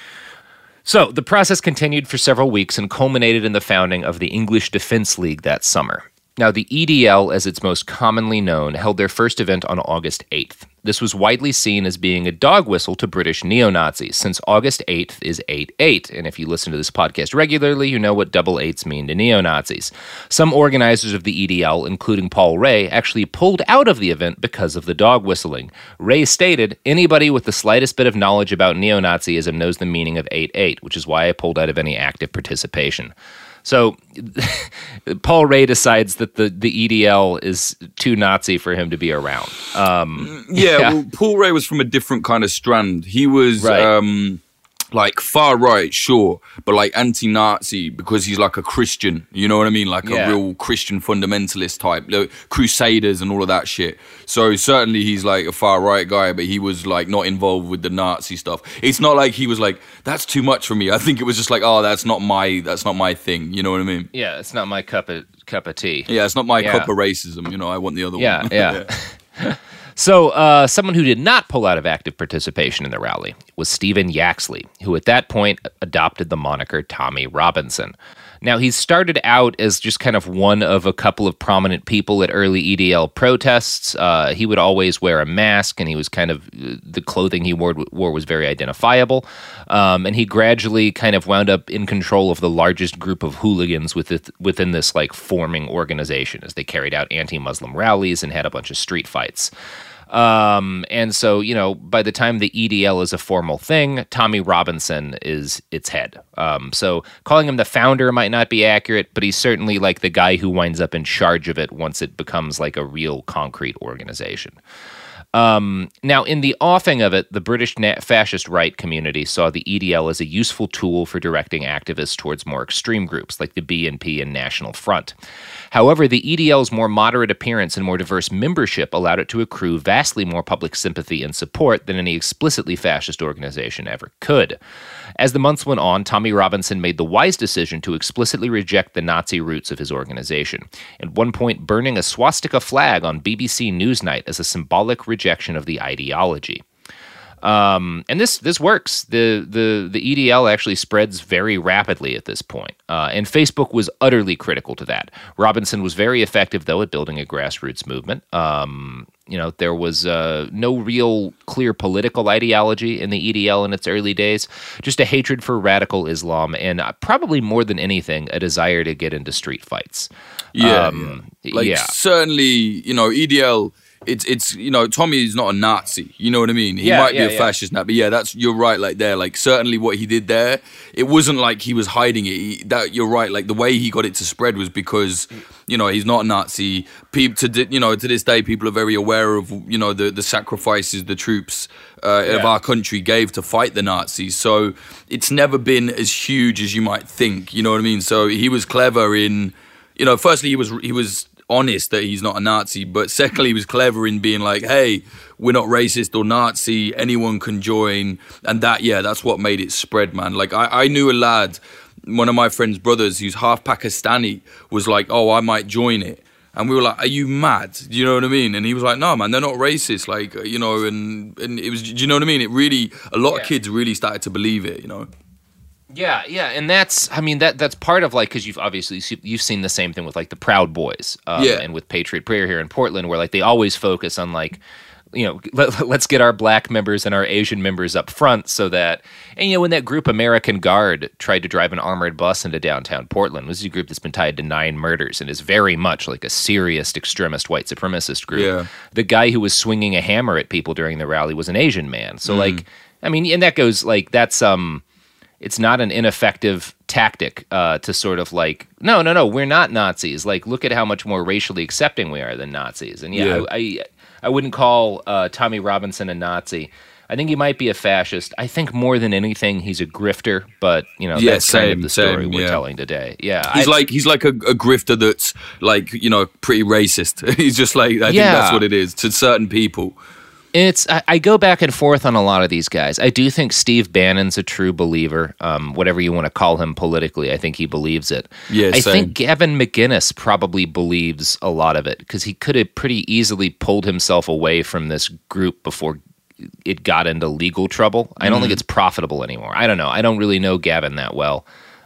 So the process continued for several weeks and culminated in the founding of the English Defense League that summer. Now, the EDL, as it's most commonly known, held their first event on August 8th. This was widely seen as being a dog whistle to British neo-Nazis, since August 8th is 8/8, and if you listen to this podcast regularly, you know what double eights mean to neo-Nazis. Some organizers of the EDL, including Paul Ray, actually pulled out of the event because of the dog whistling. Ray stated, "Anybody with the slightest bit of knowledge about neo-Nazism knows the meaning of 8/8, which is why I pulled out of any active participation." So Paul Ray decides that the EDL is too Nazi for him to be around. Well, Paul Ray was from a different kind of strand. He was like far right, sure, but like anti-Nazi because he's like a Christian. You know what I mean? Like a real Christian fundamentalist type, like Crusaders and all of that shit. So certainly he's like a far right guy, but he was like not involved with the Nazi stuff. It's not like he was like, that's too much for me. I think it was just like, oh, that's not my thing. You know what I mean? Yeah, it's not my cup of tea. Yeah, it's not my cup of racism. I want the other one. Yeah. So, someone who did not pull out of active participation in the rally was Stephen Yaxley, who at that point adopted the moniker Tommy Robinson. Now, he started out as just kind of one of a couple of prominent people at early EDL protests. He would always wear a mask, and he was kind of, the clothing he wore was very identifiable. And he gradually kind of wound up in control of the largest group of hooligans within this like forming organization as they carried out anti-Muslim rallies and had a bunch of street fights. And so, by the time the EDL is a formal thing, Tommy Robinson is its head. So calling him the founder might not be accurate, but he's certainly like the guy who winds up in charge of it once it becomes like a real concrete organization. Now, in the offing of it, the British fascist right community saw the EDL as a useful tool for directing activists towards more extreme groups like the BNP and National Front. However, the EDL's more moderate appearance and more diverse membership allowed it to accrue vastly more public sympathy and support than any explicitly fascist organization ever could. As the months went on, Tommy Robinson made the wise decision to explicitly reject the Nazi roots of his organization, at one point burning a swastika flag on BBC Newsnight as a symbolic rejection of the ideology. And this works. The EDL actually spreads very rapidly at this point. And Facebook was utterly critical to that. Robinson was very effective, though, at building a grassroots movement. There was no real clear political ideology in the EDL in its early days, just a hatred for radical Islam and probably more than anything, a desire to get into street fights. Certainly, EDL... It's Tommy is not a Nazi. You know what I mean? He might be a fascist now, but you're right. Like there, like certainly what he did there, it wasn't like he was hiding it. You're right. Like the way he got it to spread was because he's not a Nazi. To this day, people are very aware of the sacrifices the troops of our country gave to fight the Nazis. So it's never been as huge as you might think. You know what I mean? So he was clever in, firstly he was honest that he's not a Nazi, but secondly he was clever in being like, hey, we're not racist or Nazi, anyone can join, and that's what made it spread, man. Like I knew a lad, one of my friend's brothers who's half Pakistani, was like, oh, I might join it, and we were like, are you mad? Do you know what I mean? And he was like, no man, they're not racist, like, and it was, do you know what I mean? It really, a lot of kids really started to believe it, Yeah, and that's part of like, because you've seen the same thing with like the Proud Boys, and with Patriot Prayer here in Portland, where like they always focus on like, let's get our black members and our Asian members up front, so that, and when that group American Guard tried to drive an armored bus into downtown Portland, this is a group that's been tied to 9 murders and is very much like a serious extremist white supremacist group. Yeah. The guy who was swinging a hammer at people during the rally was an Asian man. So like, and that goes like that's it's not an ineffective tactic to sort of like, no, we're not Nazis. Like, look at how much more racially accepting we are than Nazis. And I wouldn't call Tommy Robinson a Nazi. I think he might be a fascist. I think more than anything, he's a grifter. But that's kind of the story we're telling today. Yeah, he's like a grifter that's like pretty racist. He's just like, I think that's what it is to certain people. I go back and forth on a lot of these guys. I do think Steve Bannon's a true believer. Whatever you want to call him politically, I think he believes it. Yeah, I think Gavin McInnes probably believes a lot of it, because he could have pretty easily pulled himself away from this group before it got into legal trouble. I don't think it's profitable anymore. I don't know. I don't really know Gavin that well.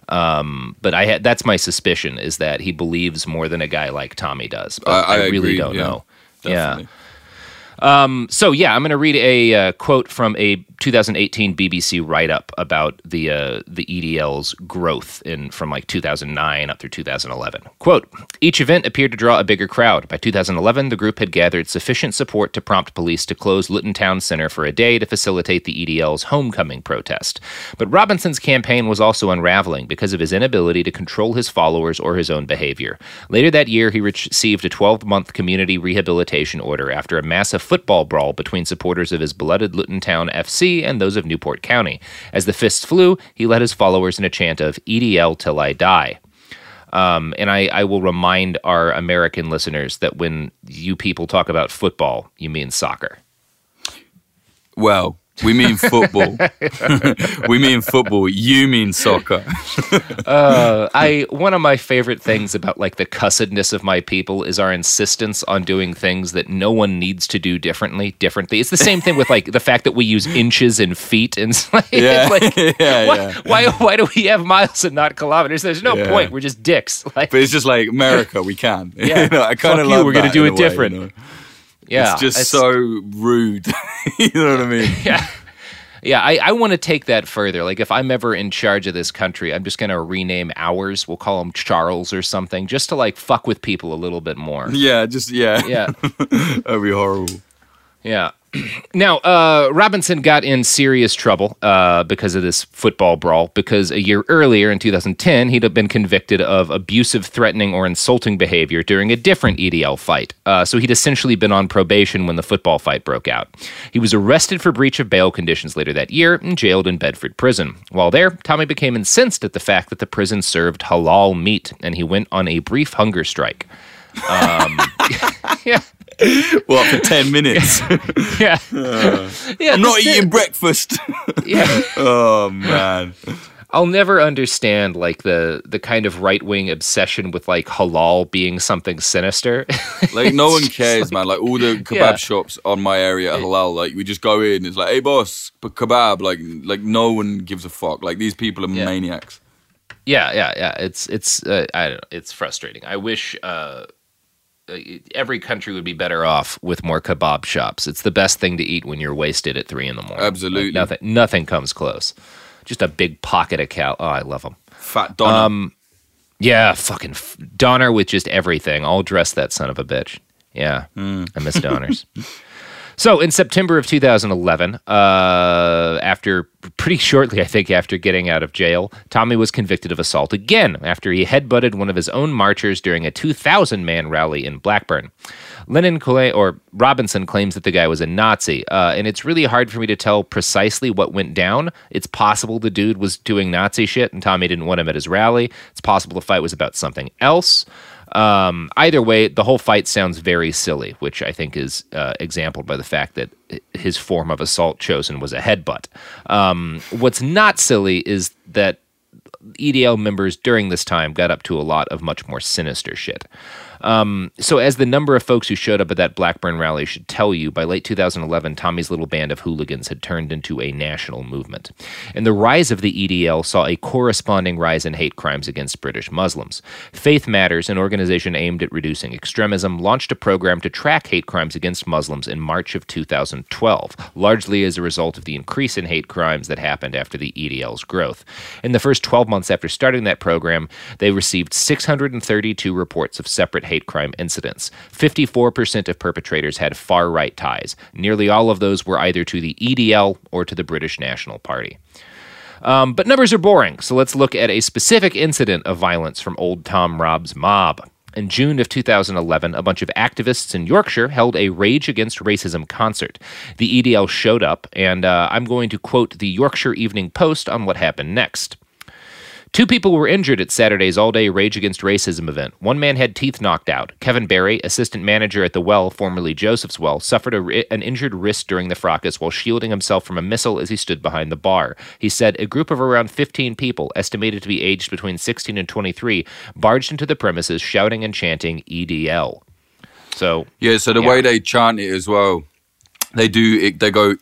But that's my suspicion, is that he believes more than a guy like Tommy does. But I really don't know. Definitely. Yeah. I'm going to read a quote from a 2018 BBC write-up about the EDL's growth from like 2009 up through 2011. Quote, each event appeared to draw a bigger crowd. By 2011, the group had gathered sufficient support to prompt police to close Lytton Town Center for a day to facilitate the EDL's homecoming protest. But Robinson's campaign was also unraveling because of his inability to control his followers or his own behavior. Later that year, he received a 12-month community rehabilitation order after a massive football brawl between supporters of his beloved Lytton Town FC and those of Newport County. As the fists flew, he led his followers in a chant of EDL till I die. And I will remind our American listeners that when you people talk about football, you mean soccer. Well, we mean football. We mean football. You mean soccer. One of my favorite things about like the cussedness of my people is our insistence on doing things that no one needs to do differently. It's the same thing with like the fact that we use inches and feet, and why do we have miles and not kilometers? There's no point. We're just dicks. But it's just like America. We can. Yeah, I kind of love. We're going to do it different. Yeah, it's just so rude. You know what I mean? Yeah. I want to take that further. Like, if I'm ever in charge of this country, I'm just going to rename ours. We'll call him Charles or something, just to like fuck with people a little bit more. Yeah. That'd be horrible. Yeah. Now, Robinson got in serious trouble because of this football brawl, because a year earlier, in 2010, he'd been convicted of abusive, threatening, or insulting behavior during a different EDL fight. So he'd essentially been on probation when the football fight broke out. He was arrested for breach of bail conditions later that year and jailed in Bedford Prison. While there, Tommy became incensed at the fact that the prison served halal meat, and he went on a brief hunger strike. Yeah. Well, for 10 minutes. Yeah. I'm not eating breakfast. Yeah. Oh, man. I'll never understand like the kind of right-wing obsession with like halal being something sinister. Like no one cares, man. Like all the kebab shops on my area are halal. Like we just go in, it's like, hey boss, kebab. Like no one gives a fuck. Like these people are maniacs. Yeah. It's I don't know. It's frustrating. I wish every country would be better off with more kebab shops. It's the best thing to eat when you're wasted at 3 a.m. Absolutely, like nothing comes close. Just a big pocket of cow. Oh, I love them. Fat Donner. Yeah, fucking Donner with just everything. I'll dress that son of a bitch. Yeah, I miss Donners. So in September of 2011, after pretty shortly, I think, after getting out of jail, Tommy was convicted of assault again after he headbutted one of his own marchers during a 2,000-man rally in Blackburn. Robinson claims that the guy was a Nazi, and it's really hard for me to tell precisely what went down. It's possible the dude was doing Nazi shit and Tommy didn't want him at his rally. It's possible the fight was about something else. Either way, the whole fight sounds very silly, which I think is exampled by the fact that his form of assault chosen was a headbutt. What's not silly is that EDL members during this time got up to a lot of much more sinister shit. So as the number of folks who showed up at that Blackburn rally should tell you, by late 2011, Tommy's little band of hooligans had turned into a national movement. And the rise of the EDL saw a corresponding rise in hate crimes against British Muslims. Faith Matters, an organization aimed at reducing extremism, launched a program to track hate crimes against Muslims in March of 2012, largely as a result of the increase in hate crimes that happened after the EDL's growth. In the first 12 months after starting that program, they received 632 reports of separate hate crime incidents. 54% of perpetrators had far-right ties. Nearly all of those were either to the EDL or to the British National Party. But numbers are boring, so let's look at a specific incident of violence from Old Tom Rob's mob. In June of 2011, a bunch of activists in Yorkshire held a Rage Against Racism concert. The EDL showed up, and I'm going to quote the Yorkshire Evening Post on what happened next. 2 people were injured at Saturday's all-day Rage Against Racism event. One man had teeth knocked out. Kevin Barry, assistant manager at The Well, formerly Joseph's Well, suffered an injured wrist during the fracas while shielding himself from a missile as he stood behind the bar. He said a group of around 15 people, estimated to be aged between 16 and 23, barged into the premises shouting and chanting EDL. So the way they chant it as well, they go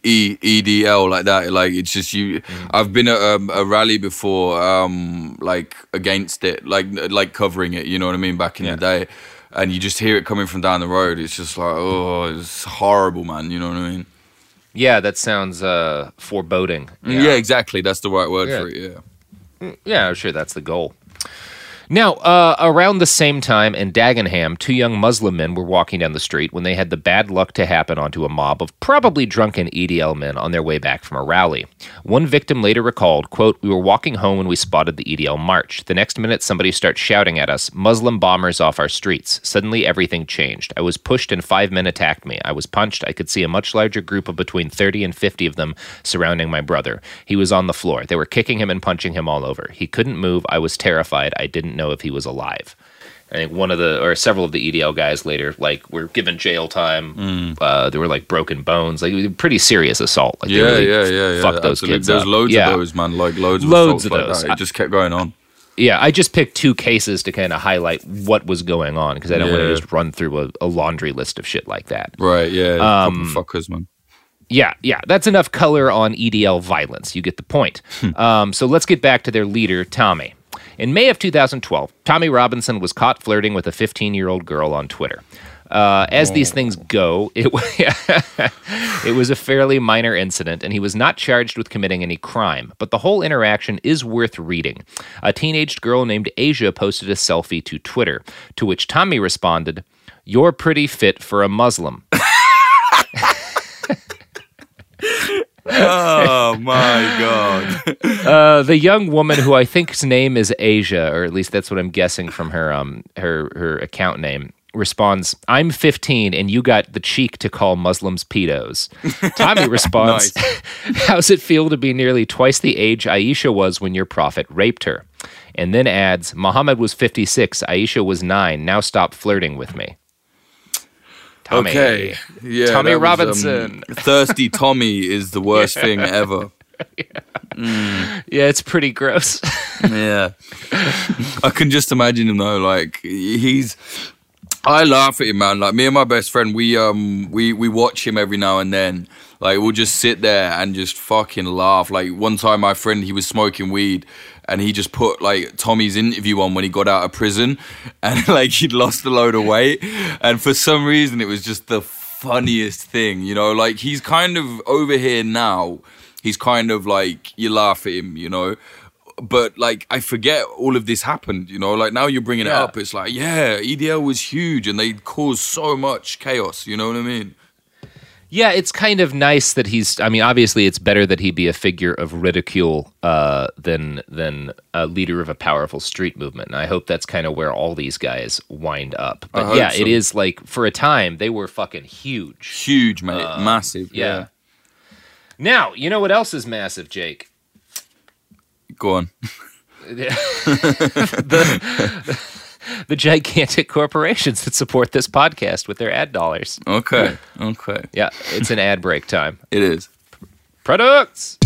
EDL like that. Like it's just you. I've been at a rally before, like against it, like covering it. You know what I mean? Back in the day, and you just hear it coming from down the road. It's just like, oh, it's horrible, man. You know what I mean? Yeah, that sounds foreboding. Yeah, exactly. That's the right word for it. Yeah, I'm sure that's the goal. Now, around the same time in Dagenham, 2 young Muslim men were walking down the street when they had the bad luck to happen onto a mob of probably drunken EDL men on their way back from a rally. One victim later recalled, quote, "We were walking home when we spotted the EDL march. The next minute, somebody starts shouting at us, 'Muslim bombers off our streets.' Suddenly, everything changed. I was pushed and 5 men attacked me. I was punched. I could see a much larger group of between 30 and 50 of them surrounding my brother. He was on the floor. They were kicking him and punching him all over. He couldn't move. I was terrified. I didn't know if he was alive." I think several of the EDL guys later, like, were given jail time. There were like broken bones, like pretty serious assault. Like, fuck those kids There's up. loads of those, man. Like loads of those. Like that. It just kept going on. Yeah, I just picked 2 cases to kind of highlight what was going on because I don't want to just run through a laundry list of shit like that. Right? Yeah. Fuckers, man. Yeah, that's enough color on EDL violence. You get the point. So let's get back to their leader, Tommy. In May of 2012, Tommy Robinson was caught flirting with a 15-year-old girl on Twitter. As these things go, it was a fairly minor incident, and he was not charged with committing any crime. But the whole interaction is worth reading. A teenaged girl named Asia posted a selfie to Twitter, to which Tommy responded, "You're pretty fit for a Muslim." Oh my God! The young woman, who I think's name is Asia, or at least that's what I'm guessing from her account name, responds, "I'm 15 and you got the cheek to call Muslims pedos." Tommy responds, "How's it feel to be nearly twice the age Aisha was when your prophet raped her?" And then adds, "Muhammad was 56, Aisha was 9. Now stop flirting with me." Tommy. Okay, yeah. Tommy Robinson. Thirsty Tommy is the worst thing ever. Yeah, it's pretty gross. Yeah. I can just imagine him though, like I laugh at him, man. Like me and my best friend, we watch him every now and then. Like we'll just sit there and just fucking laugh. Like one time my friend, he was smoking weed and he just put like Tommy's interview on when he got out of prison, and like he'd lost a load of weight, and for some reason it was just the funniest thing, you know. Like he's kind of over here now. He's kind of like, you laugh at him, you know. But like I forget all of this happened, you know. Like now you're bringing it up. It's like, yeah, EDL was huge and they caused so much chaos. You know what I mean? Yeah, it's kind of nice that obviously it's better that he be a figure of ridicule than a leader of a powerful street movement. And I hope that's kind of where all these guys wind up. But yeah, it is like, for a time, they were fucking huge. Huge, mate. Massive. Yeah. Now, you know what else is massive, Jake? Go on. The gigantic corporations that support this podcast with their ad dollars. Okay. Yeah, it's an ad break time. It is. Products!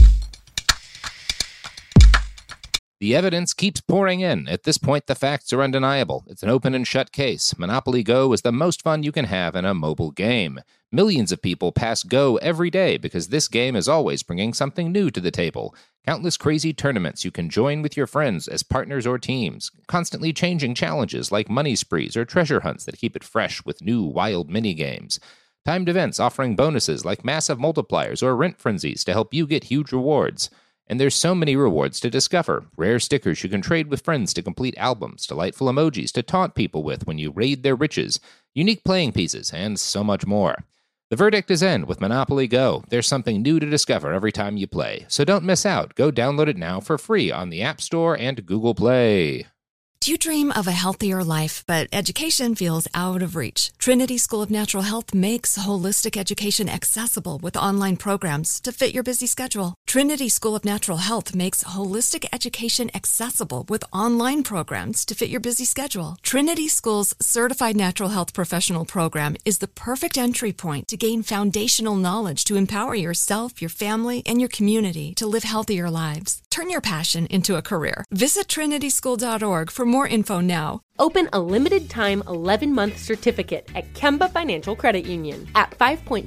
The evidence keeps pouring in. At this point, the facts are undeniable. It's an open and shut case. Monopoly Go is the most fun you can have in a mobile game. Millions of people pass Go every day because this game is always bringing something new to the table. Countless crazy tournaments you can join with your friends as partners or teams. Constantly changing challenges like money sprees or treasure hunts that keep it fresh with new wild mini-games. Timed events offering bonuses like massive multipliers or rent frenzies to help you get huge rewards. And there's so many rewards to discover. Rare stickers you can trade with friends to complete albums, delightful emojis to taunt people with when you raid their riches, unique playing pieces, and so much more. The verdict is in with Monopoly Go. There's something new to discover every time you play. So don't miss out. Go download it now for free on the App Store and Google Play. Do you dream of a healthier life, but education feels out of reach? Trinity School of Natural Health makes holistic education accessible with online programs to fit your busy schedule. Trinity School of Natural Health makes holistic education accessible with online programs to fit your busy schedule. Trinity School's Certified Natural Health Professional Program is the perfect entry point to gain foundational knowledge to empower yourself, your family, and your community to live healthier lives. Turn your passion into a career. Visit trinityschool.org for more info now. Open a limited-time 11-month certificate at Kemba Financial Credit Union. At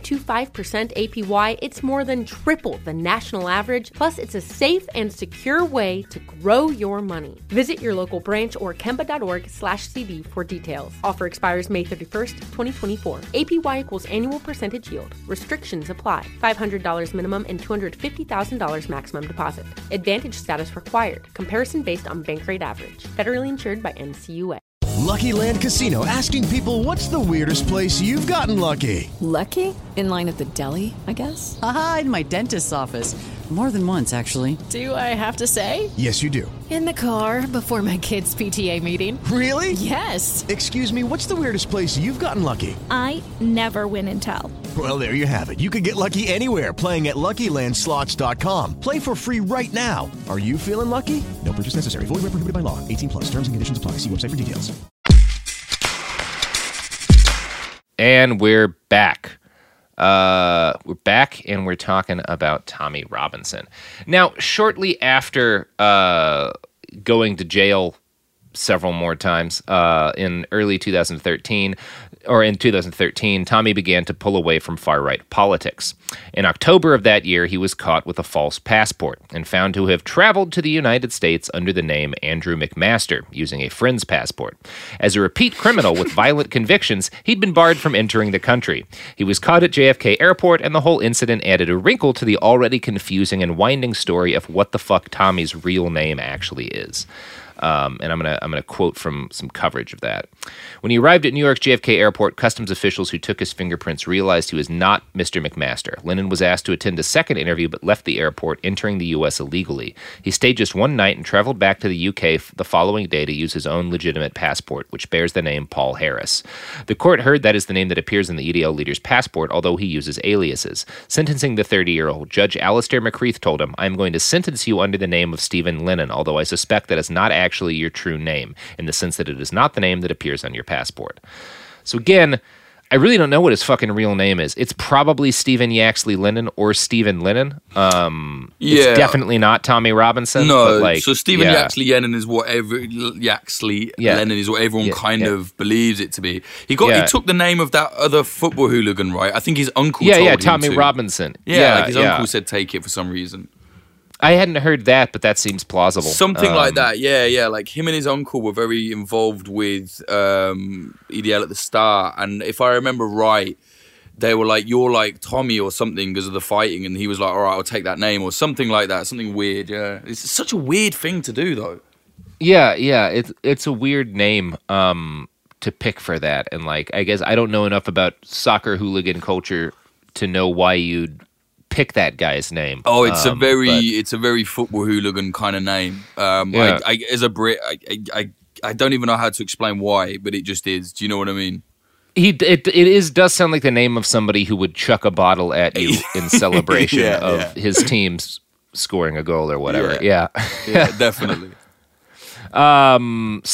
5.25% APY, it's more than triple the national average, plus it's a safe and secure way to grow your money. Visit your local branch or kemba.org/CD for details. Offer expires May 31st, 2024. APY equals annual percentage yield. Restrictions apply. $500 minimum and $250,000 maximum deposit. Advantage status required. Comparison based on bank rate average. Federally insured by NCUA. Lucky Land Casino, asking people, what's the weirdest place you've gotten lucky? Lucky? In line at the deli, I guess? Aha, in my dentist's office. More than once, actually. Do I have to say? Yes, you do. In the car before my kids' PTA meeting. Really? Yes. Excuse me, what's the weirdest place you've gotten lucky? I never win and tell. Well, there you have it. You can get lucky anywhere, playing at LuckyLandSlots.com. Play for free right now. Are you feeling lucky? No purchase necessary. Void where prohibited by law. 18+. Terms and conditions apply. See website for details. And we're back. We're back, and we're talking about Tommy Robinson. Now, shortly after going to jail several more times in early 2013, Tommy began to pull away from far-right politics. In October of that year, he was caught with a false passport and found to have traveled to the United States under the name Andrew McMaster, using a friend's passport. As a repeat criminal with violent convictions, he'd been barred from entering the country. He was caught at JFK Airport, and the whole incident added a wrinkle to the already confusing and winding story of what the fuck Tommy's real name actually is. And I'm gonna quote from some coverage of that. When he arrived at New York's JFK Airport, customs officials who took his fingerprints realized he was not Mr. McMaster. Lennon was asked to attend a second interview but left the airport, entering the U.S. illegally. He stayed just one night and traveled back to the U.K. the following day to use his own legitimate passport, which bears the name Paul Harris. The court heard that is the name that appears in the EDL leader's passport, although he uses aliases. Sentencing the 30-year-old, Judge Alistair McCreath told him, "I am going to sentence you under the name of Stephen Lennon, although I suspect that is not actually your true name, in the sense that it is not the name that appears on your passport." So again, I really don't know what his fucking real name is. It's probably Stephen Yaxley Lennon or Stephen Lennon. It's definitely not Tommy Robinson. No, but so Stephen Yaxley Lennon is what Lennon is what everyone kind of believes it to be. He took the name of that other football hooligan, right? I think his uncle told him Tommy to. Robinson. His uncle said take it for some reason. I hadn't heard that, but that seems plausible. Something like that, yeah. Like him and his uncle were very involved with EDL at the start, and if I remember right, they were like, "You're like Tommy or something" because of the fighting, and he was like, "All right, I'll take that name" or something like that. Something weird, yeah. It's such a weird thing to do, though. Yeah. It's a weird name to pick for that, and like I guess I don't know enough about soccer hooligan culture to know why you'd pick that guy's name. Oh, it's a very football hooligan kind of name. As a Brit, I don't even know how to explain why, but it just is. Do you know what I mean? It does sound like the name of somebody who would chuck a bottle at you in celebration of his team's scoring a goal or whatever. Yeah, definitely. As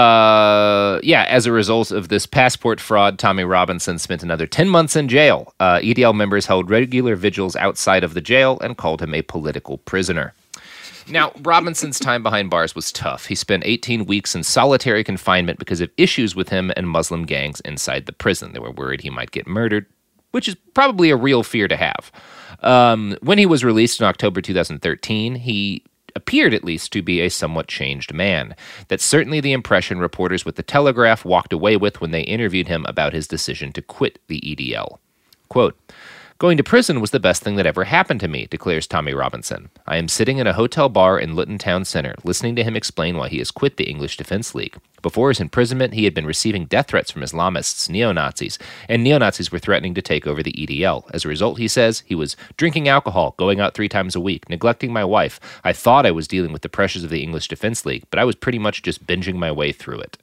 a result of this passport fraud, Tommy Robinson spent another 10 months in jail. EDL members held regular vigils outside of the jail and called him a political prisoner. Now, Robinson's time behind bars was tough. He spent 18 weeks in solitary confinement because of issues with him and Muslim gangs inside the prison. They were worried he might get murdered, which is probably a real fear to have. When he was released in October 2013, he appeared at least to be a somewhat changed man. That's certainly the impression reporters with The Telegraph walked away with when they interviewed him about his decision to quit the EDL. Quote, "Going to prison was the best thing that ever happened to me," declares Tommy Robinson. "I am sitting in a hotel bar in Luton Town Center, listening to him explain why he has quit the English Defence League. Before his imprisonment, he had been receiving death threats from Islamists, neo-Nazis, and neo-Nazis were threatening to take over the EDL. As a result, he says, he was drinking alcohol, going out 3 times a week, neglecting my wife. I thought I was dealing with the pressures of the English Defence League, but I was pretty much just binging my way through it."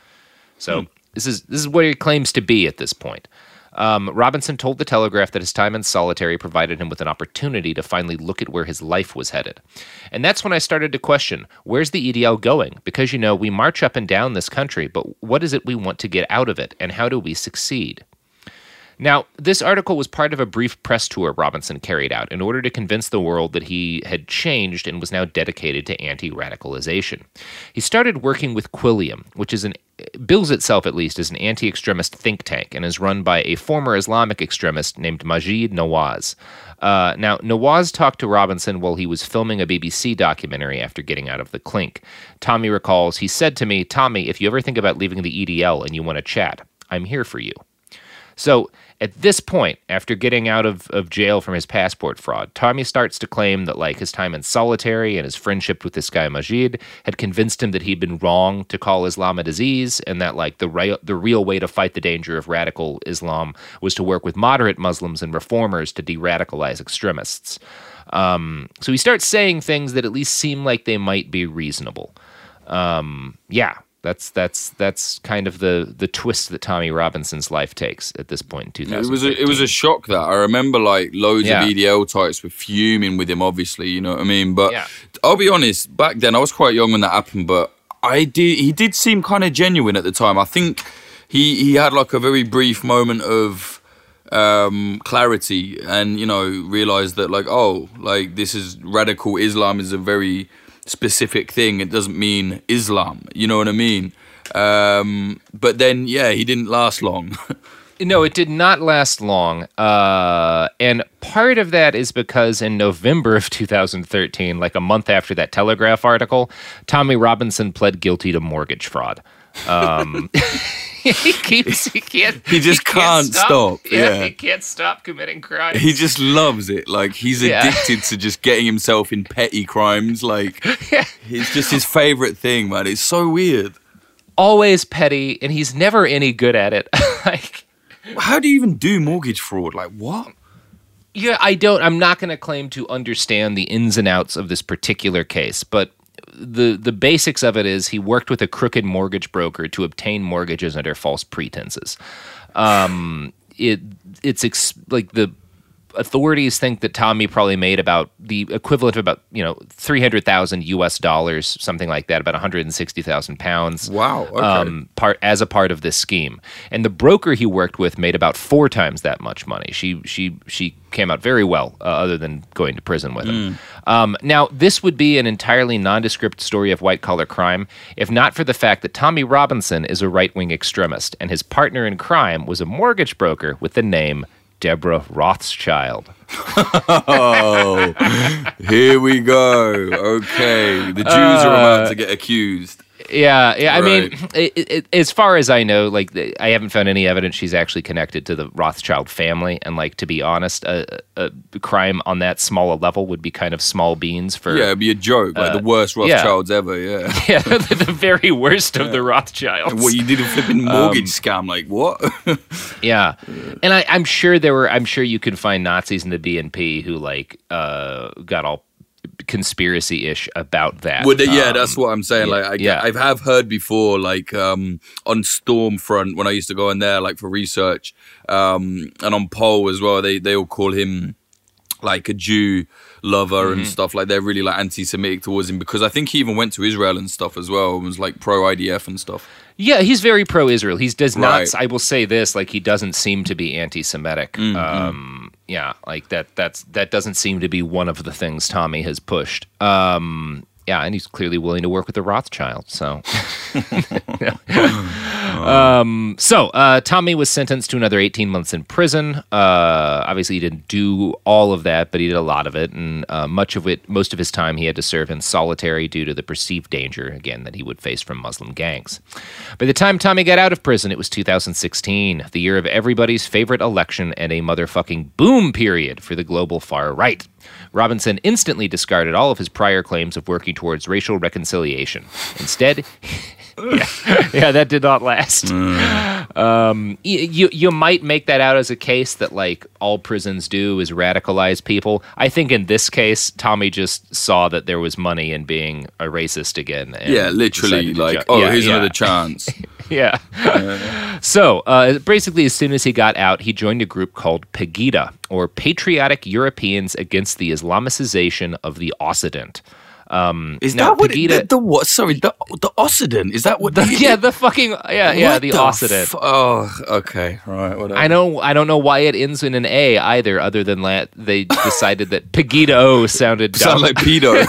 So this is where he claims to be at this point. Robinson told The Telegraph that his time in solitary provided him with an opportunity to finally look at where his life was headed. And that's when I started to question, where's the EDL going? Because, we march up and down this country, but what is it we want to get out of it, and how do we succeed? Now, this article was part of a brief press tour Robinson carried out in order to convince the world that he had changed and was now dedicated to anti-radicalization. He started working with Quilliam, which bills itself at least as an anti-extremist think tank and is run by a former Islamic extremist named Maajid Nawaz. Now, Nawaz talked to Robinson while he was filming a BBC documentary after getting out of the clink. Tommy recalls, he said to me, "Tommy, if you ever think about leaving the EDL and you want to chat, I'm here for you." So, at this point, after getting out of jail from his passport fraud, Tommy starts to claim that his time in solitary and his friendship with this guy Maajid had convinced him that he'd been wrong to call Islam a disease, and that the real way to fight the danger of radical Islam was to work with moderate Muslims and reformers to de-radicalize extremists. So he starts saying things that at least seem like they might be reasonable. That's kind of the twist that Tommy Robinson's life takes at this point in 2015. It was a shock that I remember loads of EDL types were fuming with him, obviously, you know what I mean? But I'll be honest, back then I was quite young when that happened, but he did seem kind of genuine at the time. I think he had a very brief moment of clarity and, realized that this is radical Islam is a very specific thing. It doesn't mean Islam, you know what I mean? But then, he didn't last long. No, it did not last long. And part of that is because in November of 2013, a month after that Telegraph article, Tommy Robinson pled guilty to mortgage fraud. He can't stop. Yeah, he can't stop committing crimes. He just loves it. He's addicted to just getting himself in petty crimes. It's just his favorite thing, man. It's so weird. Always petty, and he's never any good at it. How do you even do mortgage fraud? What? Yeah, I'm not going to claim to understand the ins and outs of this particular case, but the basics of it is he worked with a crooked mortgage broker to obtain mortgages under false pretenses. The authorities think that Tommy probably made about the equivalent of about $300,000 US, something like that, about 160,000 pounds. Wow. Okay. As a part of this scheme, and the broker he worked with made about 4 times that much money. She came out very well, other than going to prison with him. Now, this would be an entirely nondescript story of white-collar crime, if not for the fact that Tommy Robinson is a right-wing extremist, and his partner in crime was a mortgage broker with the name Deborah Rothschild. Oh, here we go. Okay, the Jews are about to get accused. Yeah. Right. I mean, as far as I know, I haven't found any evidence she's actually connected to the Rothschild family. And to be honest, a crime on that small a level would be kind of small beans for. Yeah, it'd be a joke, the worst Rothschilds ever. Yeah, yeah, the very worst of the Rothschilds. What, you did a flipping mortgage scam? What? Yeah, and I'm sure I'm sure you can find Nazis in the BNP who got all conspiracy-ish about that. That's what I'm saying. I have heard before, on Stormfront when I used to go in there, for research, and on Pole as well. They all call him a Jew lover and stuff. They're really anti-Semitic towards him because I think he even went to Israel and stuff as well. And was pro-IDF and stuff. Yeah, he's very pro-Israel. He does not. I will say this: he doesn't seem to be anti-Semitic. Yeah, that doesn't seem to be one of the things Tommy has pushed. Yeah, and he's clearly willing to work with the Rothschild. So, Tommy was sentenced to another 18 months in prison. Obviously, he didn't do all of that, but he did a lot of it, and most of his time, he had to serve in solitary due to the perceived danger, again, that he would face from Muslim gangs. By the time Tommy got out of prison, it was 2016, the year of everybody's favorite election and a motherfucking boom period for the global far right. Robinson instantly discarded all of his prior claims of working towards racial reconciliation. Instead, that did not last. You might make that out as a case that all prisons do is radicalize people. I think in this case, Tommy just saw that there was money in being a racist again. And literally, here's another chance. Yeah. So, basically, as soon as he got out, he joined a group called Pegida, or Patriotic Europeans Against the Islamicization of the Occident. Is that what Pegida, the what? Sorry, the Occident. Is that what? The fucking the Occident. Okay, right. Whatever. I don't know why it ends in an A either. Other tthan they decided that Pegida sounded dumb. Sound like pedo.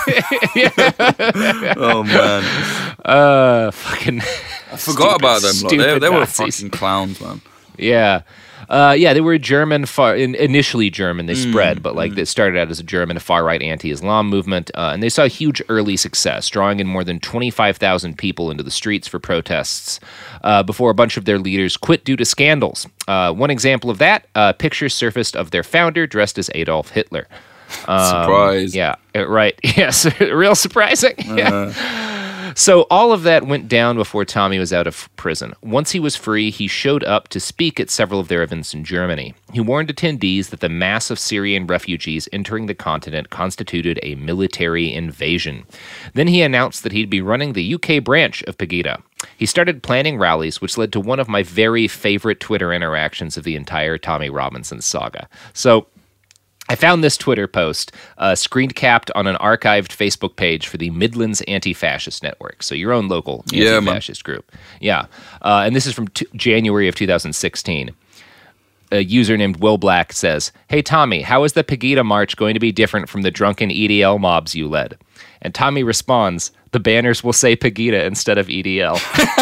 Oh man. Fucking. I forgot about them. They were fucking clowns, man. Yeah. They were initially German. They spread, but they started out as a German far-right anti-Islam movement, and they saw huge early success, drawing in more than 25,000 people into the streets for protests before a bunch of their leaders quit due to scandals. One example of that, pictures surfaced of their founder dressed as Adolf Hitler. Surprise. Yeah, right. Yes, real surprising. Yeah. So all of that went down before Tommy was out of prison. Once he was free, he showed up to speak at several of their events in Germany. He warned attendees that the mass of Syrian refugees entering the continent constituted a military invasion. Then he announced that he'd be running the UK branch of Pegida. He started planning rallies, which led to one of my very favorite Twitter interactions of the entire Tommy Robinson saga. So I found this Twitter post screen capped on an archived Facebook page for the Midlands Anti-Fascist Network, so your own local anti-fascist group. Yeah, and this is from January of 2016. A user named Will Black says, "Hey Tommy, how is the Pegida March going to be different from the drunken EDL mobs you led?" And Tommy responds, "The banners will say Pegida instead of EDL."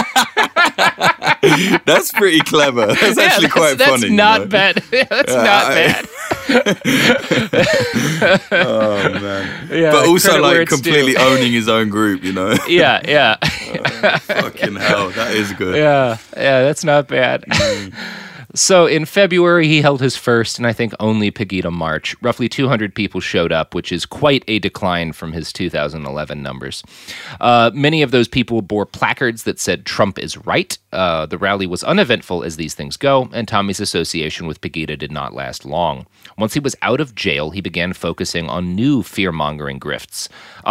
That's pretty clever. That's actually quite funny. That's not bad. That's not bad. Oh man! Yeah, but also completely owning his own group, Yeah. Fucking hell, that is good. Yeah, that's not bad. So in February, he held his first and I think only Pegida March. Roughly 200 people showed up, which is quite a decline from his 2011 numbers. Many of those people bore placards that said Trump is right. The rally was uneventful as these things go, and Tommy's association with Pegida did not last long. Once he was out of jail, he began focusing on a new fear-mongering grift,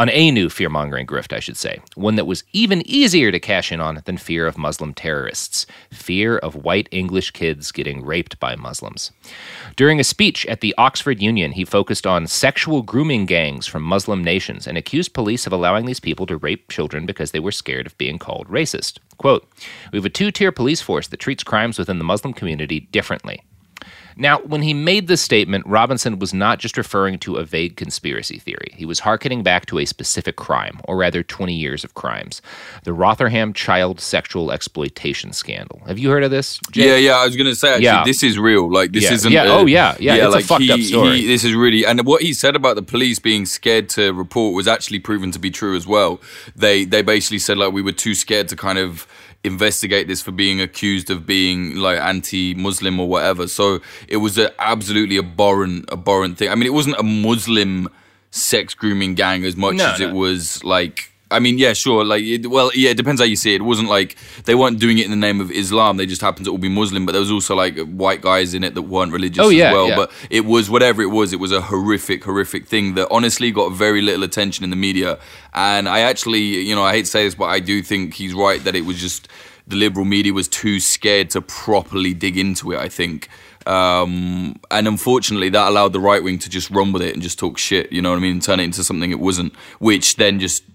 I should say, one that was even easier to cash in on than fear of Muslim terrorists, fear of white English kids getting raped by Muslims. During a speech at the Oxford Union, he focused on sexual grooming gangs from Muslim nations and accused police of allowing these people to rape children because they were scared of being called racist. Quote, "We have a two-tier police force that treats crimes within the Muslim community differently." Now, when he made this statement, Robinson was not just referring to a vague conspiracy theory. He was hearkening back to a specific crime, or rather 20 years of crimes. The Rotherham child sexual exploitation scandal. Have you heard of this, Jay? Yeah, I was going to say, actually, this is real. Like, this isn't... It's like a fucked up story. This is really... And what he said about the police being scared to report was actually proven to be true as well. They basically said, like, we were too scared to kind of investigate this for being accused of being like anti-Muslim or whatever. So it was absolutely abhorrent thing. I mean, it wasn't a Muslim sex grooming gang as much as it was like, I mean, yeah, sure. Like, it depends how you see it. It wasn't like they weren't doing it in the name of Islam. They just happened to all be Muslim. But there was also like white guys in it that weren't religious as well. Yeah. But it was whatever it was. It was a horrific thing that honestly got very little attention in the media. And I actually, I hate to say this, but I do think he's right that it was just the liberal media was too scared to properly dig into it, I think. And unfortunately, that allowed the right wing to just run with it and just talk shit, you know what I mean, and turn it into something it wasn't. Which then just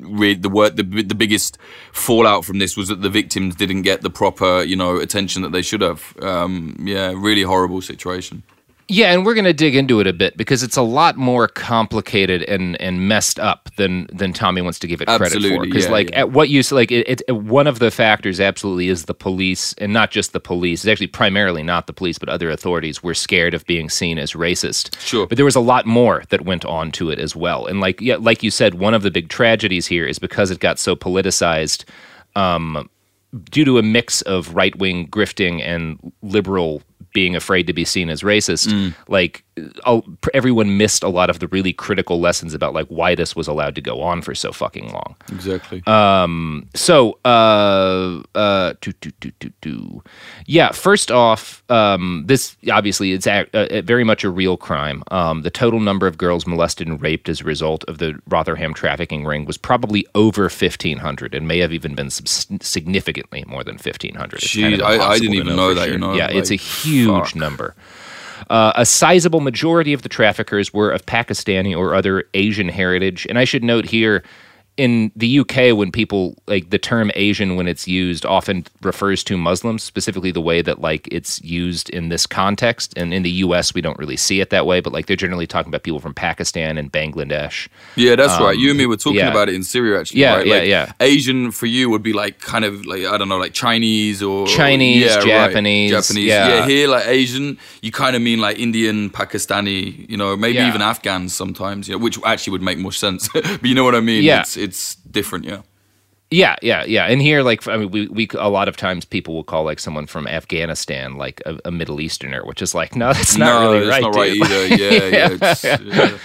the biggest fallout from this was that the victims didn't get the proper, attention that they should have. Really horrible situation. Yeah, and we're going to dig into it a bit because it's a lot more complicated and messed up than Tommy wants to give it credit for. Because at what you one of the factors absolutely is the police, and not just the police. It's actually primarily not the police, but other authorities were scared of being seen as racist. Sure, but there was a lot more that went on to it as well. And like you said, one of the big tragedies here is because it got so politicized. Due to a mix of right-wing grifting and liberal being afraid to be seen as racist, everyone missed a lot of the really critical lessons about like why this was allowed to go on for so fucking long. Exactly. First off, this obviously it's very much a real crime. The total number of girls molested and raped as a result of the Rotherham trafficking ring was probably over 1,500 and may have even been significantly more than 1,500. Jeez, I didn't even know that. Sure. It's a huge number. A sizable majority of the traffickers were of Pakistani or other Asian heritage. And I should note here, in the UK, when people, like, the term Asian, when it's used, often refers to Muslims, specifically the way that, like, it's used in this context. And in the US, we don't really see it that way, but, like, they're generally talking about people from Pakistan and Bangladesh. Yeah, that's right. You and me were talking about it in Syria, actually, right? Yeah. Asian for you would be, like, kind of, like, I don't know, like Chinese or... Japanese. Right. Japanese. Yeah, here, like, Asian, you kind of mean, like, Indian, Pakistani, maybe even Afghans sometimes, which actually would make more sense. But you know what I mean? Yeah. It's different, yeah. Yeah. And here, like, I mean, we a lot of times people will call like someone from Afghanistan like a Middle Easterner, which is like, no, that's not really right. Not right either.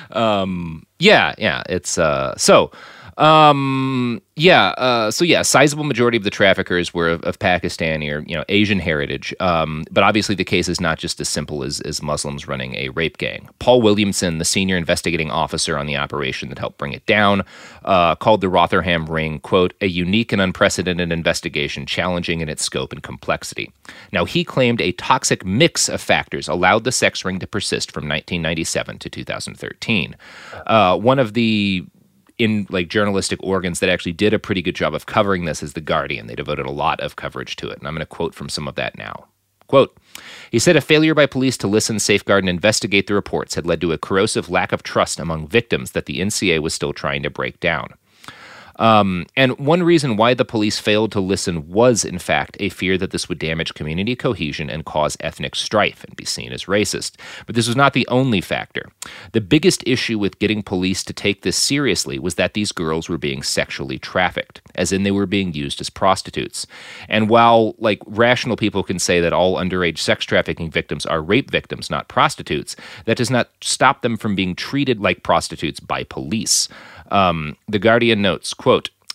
Sizable majority of the traffickers were of Pakistani or Asian heritage. But obviously the case is not just as simple as Muslims running a rape gang. Paul Williamson, the senior investigating officer on the operation that helped bring it down, called the Rotherham ring, quote, a unique and unprecedented investigation, challenging in its scope and complexity. Now, he claimed a toxic mix of factors allowed the sex ring to persist from 1997 to 2013. One of the journalistic organs that actually did a pretty good job of covering this is The Guardian. They devoted a lot of coverage to it, and I'm going to quote from some of that now. Quote, he said a failure by police to listen, safeguard, and investigate the reports had led to a corrosive lack of trust among victims that the NCA was still trying to break down. And one reason why the police failed to listen was, in fact, a fear that this would damage community cohesion and cause ethnic strife and be seen as racist. But this was not the only factor. The biggest issue with getting police to take this seriously was that these girls were being sexually trafficked, as in they were being used as prostitutes. And while, like, rational people can say that all underage sex trafficking victims are rape victims, not prostitutes, that does not stop them from being treated like prostitutes by police. The Guardian notes, quote,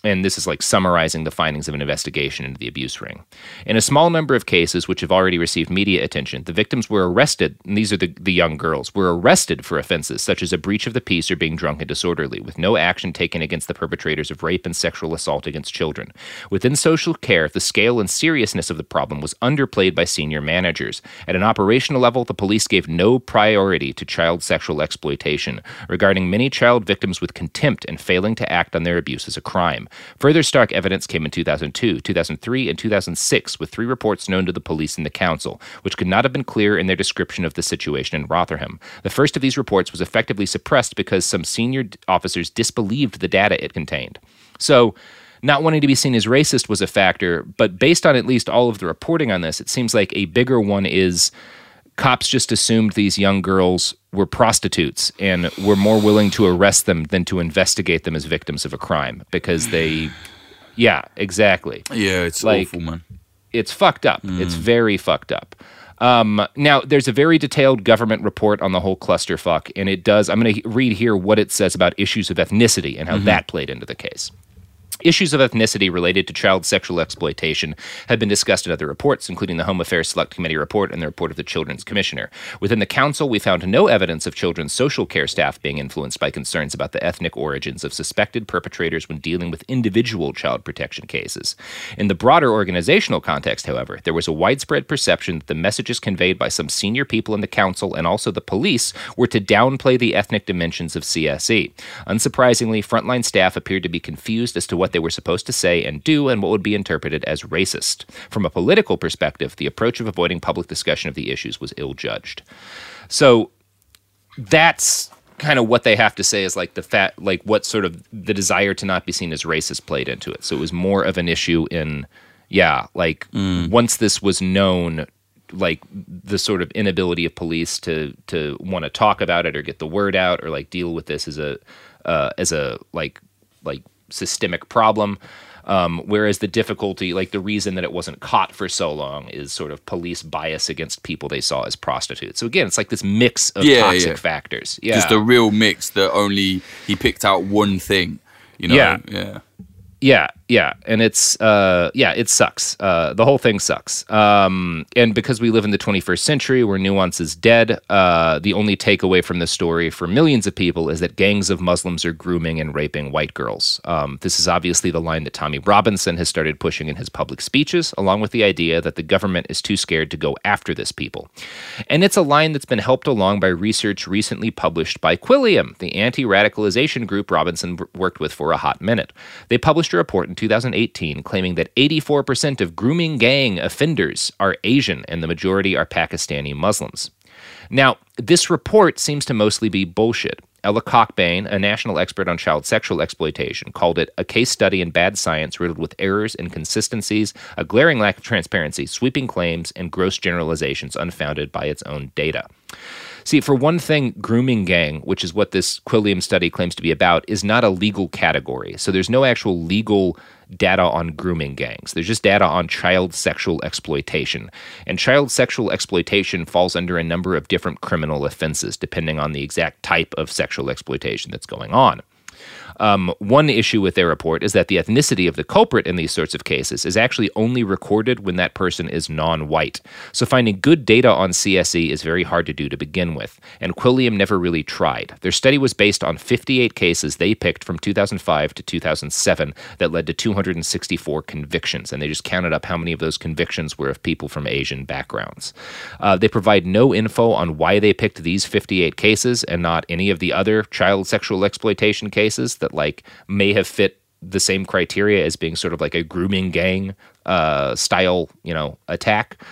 And this is like summarizing the findings of an investigation into the abuse ring. In a small number of cases, which have already received media attention, the victims were arrested, and these are the young girls, were arrested for offenses such as a breach of the peace or being drunk and disorderly, with no action taken against the perpetrators of rape and sexual assault against children. Within social care, the scale and seriousness of the problem was underplayed by senior managers. At an operational level, the police gave no priority to child sexual exploitation, regarding many child victims with contempt and failing to act on their abuse as a crime. Further stark evidence came in 2002, 2003, and 2006, with 3 reports known to the police and the council, which could not have been clearer in their description of the situation in Rotherham. The first of these reports was effectively suppressed because some senior officers disbelieved the data it contained. So, not wanting to be seen as racist was a factor, but based on at least all of the reporting on this, it seems like a bigger one is cops just assumed these young girls were prostitutes and were more willing to arrest them than to investigate them as victims of a crime because they, yeah, exactly. Yeah, it's like, awful, man. It's fucked up. It's very fucked up. Now, there's a very detailed government report on the whole clusterfuck, and it does, I'm going to read here what it says about issues of ethnicity and how that played into the case. Issues of ethnicity related to child sexual exploitation have been discussed in other reports, including the Home Affairs Select Committee report and the report of the Children's Commissioner. Within the Council, we found no evidence of children's social care staff being influenced by concerns about the ethnic origins of suspected perpetrators when dealing with individual child protection cases. In the broader organizational context, however, there was a widespread perception that the messages conveyed by some senior people in the Council and also the police were to downplay the ethnic dimensions of CSE. Unsurprisingly, frontline staff appeared to be confused as to what they were supposed to say and do and what would be interpreted as racist. From a political perspective, the approach of avoiding public discussion of the issues was ill-judged. So that's kind of what they have to say is like what sort of the desire to not be seen as racist played into it. So it was more of an issue in, once this was known, like the sort of inability of police to want to talk about it or get the word out or like deal with this as a systemic problem, whereas the difficulty, like the reason that it wasn't caught for so long is sort of police bias against people they saw as prostitutes. So again, it's like this mix of toxic factors. Yeah. Just a real mix that only he picked out one thing, you know? Yeah, and it's it sucks. The whole thing sucks. And because we live in the 21st century where nuance is dead, the only takeaway from this story for millions of people is that gangs of Muslims are grooming and raping white girls. This is obviously the line that Tommy Robinson has started pushing in his public speeches, along with the idea that the government is too scared to go after this people. And it's a line that's been helped along by research recently published by Quilliam, the anti-radicalization group Robinson worked with for a hot minute. They published a report in 2018 claiming that 84% of grooming gang offenders are Asian and the majority are Pakistani Muslims. Now, this report seems to mostly be bullshit. Ella Cockbain, a national expert on child sexual exploitation, called it a case study in bad science riddled with errors, inconsistencies, a glaring lack of transparency, sweeping claims, and gross generalizations unfounded by its own data. See, for one thing, grooming gang, which is what this Quilliam study claims to be about, is not a legal category. So there's no actual legal data on grooming gangs. There's just data on child sexual exploitation. And child sexual exploitation falls under a number of different criminal offenses, depending on the exact type of sexual exploitation that's going on. One issue with their report is that the ethnicity of the culprit in these sorts of cases is actually only recorded when that person is non-white. So finding good data on CSE is very hard to do to begin with, and Quilliam never really tried. Their study was based on 58 cases they picked from 2005 to 2007 that led to 264 convictions, and they just counted up how many of those convictions were of people from Asian backgrounds. They provide no info on why they picked these 58 cases and not any of the other child sexual exploitation cases that like may have fit the same criteria as being sort of like a grooming gang style, attack.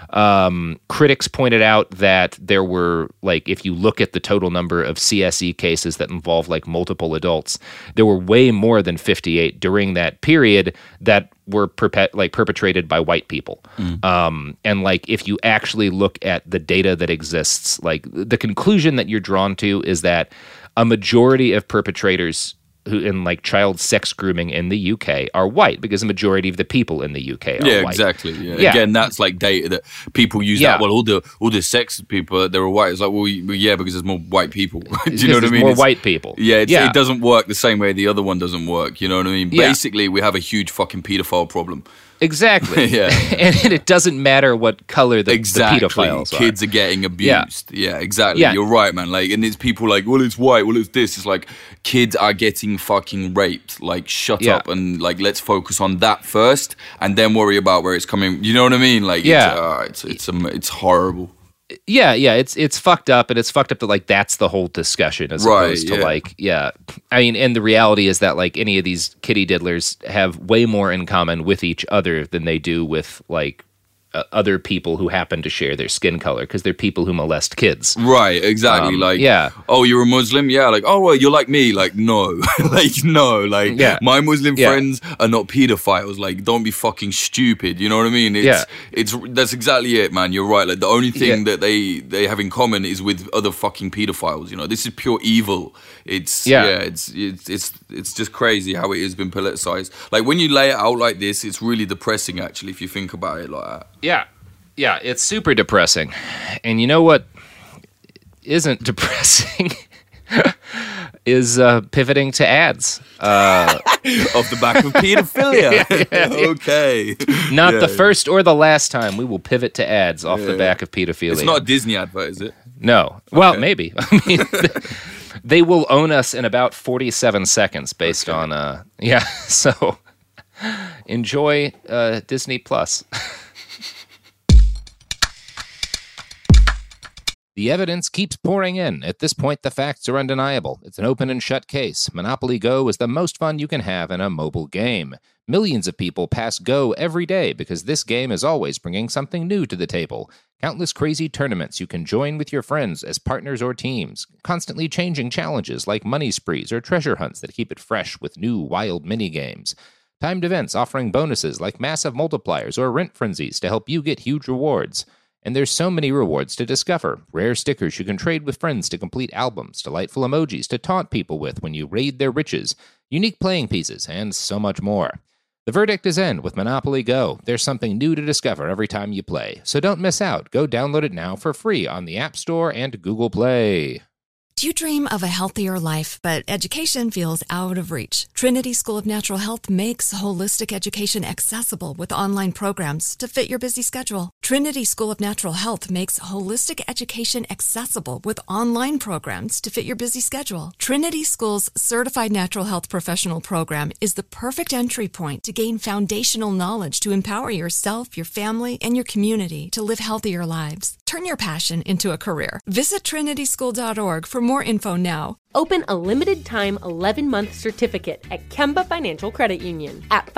Critics pointed out that there were, like, if you look at the total number of CSE cases that involve like multiple adults, there were way more than 58 during that period that were perpetrated by white people. And like, if you actually look at the data that exists, like the conclusion that you're drawn to is that a majority of perpetrators who in like child sex grooming in the UK are white, because the majority of the people in the UK are white. Yeah, exactly. Yeah. Again, that's like data that people use that. Well, all the sex people, they're white. It's like, well, yeah, because there's more white people. Do you know what I mean? More white people. Yeah, it doesn't work the same way the other one doesn't work. You know what I mean? Yeah. Basically, we have a huge fucking pedophile problem. Exactly. Yeah. And it doesn't matter what color the pedophiles are. Kids are getting abused. Yeah, exactly. Yeah. You're right, man. Like, and it's people like, well, it's white, well, it's this. It's like, kids are getting fucking raped. Like, shut up and like, let's focus on that first and then worry about where it's coming. You know what I mean? Like, it's horrible. Yeah, it's fucked up, and it's fucked up that like that's the whole discussion as opposed to like, I mean, and the reality is that like any of these kitty diddlers have way more in common with each other than they do with like other people who happen to share their skin color, because they're people who molest kids. Right, exactly. Oh, you're a Muslim? Yeah. Like, oh, well, you're like me. Like, no. My Muslim friends are not pedophiles. Like, don't be fucking stupid. You know what I mean? That's exactly it, man. You're right. Like, the only thing that they have in common is with other fucking pedophiles. You know, this is pure evil. It's just crazy how it has been politicized. Like, when you lay it out like this, it's really depressing, actually, if you think about it like that. Yeah, it's super depressing. And you know what isn't depressing is pivoting to ads. Off the back of pedophilia. Okay. Not the first or the last time we will pivot to ads off the back of pedophilia. It's not a Disney advert, is it? No. Well, maybe. I mean, they will own us in about 47 seconds based on, so enjoy Disney Plus. The evidence keeps pouring in. At this point, the facts are undeniable. It's an open and shut case. Monopoly Go is the most fun you can have in a mobile game. Millions of people pass Go every day because this game is always bringing something new to the table. Countless crazy tournaments you can join with your friends as partners or teams. Constantly changing challenges like money sprees or treasure hunts that keep it fresh with new wild mini-games. Timed events offering bonuses like massive multipliers or rent frenzies to help you get huge rewards. And there's so many rewards to discover. Rare stickers you can trade with friends to complete albums, delightful emojis to taunt people with when you raid their riches, unique playing pieces, and so much more. The verdict is in with Monopoly Go. There's something new to discover every time you play. So don't miss out. Go download it now for free on the App Store and Google Play. Do you dream of a healthier life, but education feels out of reach? Trinity School of Natural Health makes holistic education accessible with online programs to fit your busy schedule. Trinity School of Natural Health makes holistic education accessible with online programs to fit your busy schedule. Trinity School's Certified Natural Health Professional Program is the perfect entry point to gain foundational knowledge to empower yourself, your family, and your community to live healthier lives. Turn your passion into a career. Visit trinityschool.org for more info now. Open a limited-time 11-month certificate at Kemba Financial Credit Union. At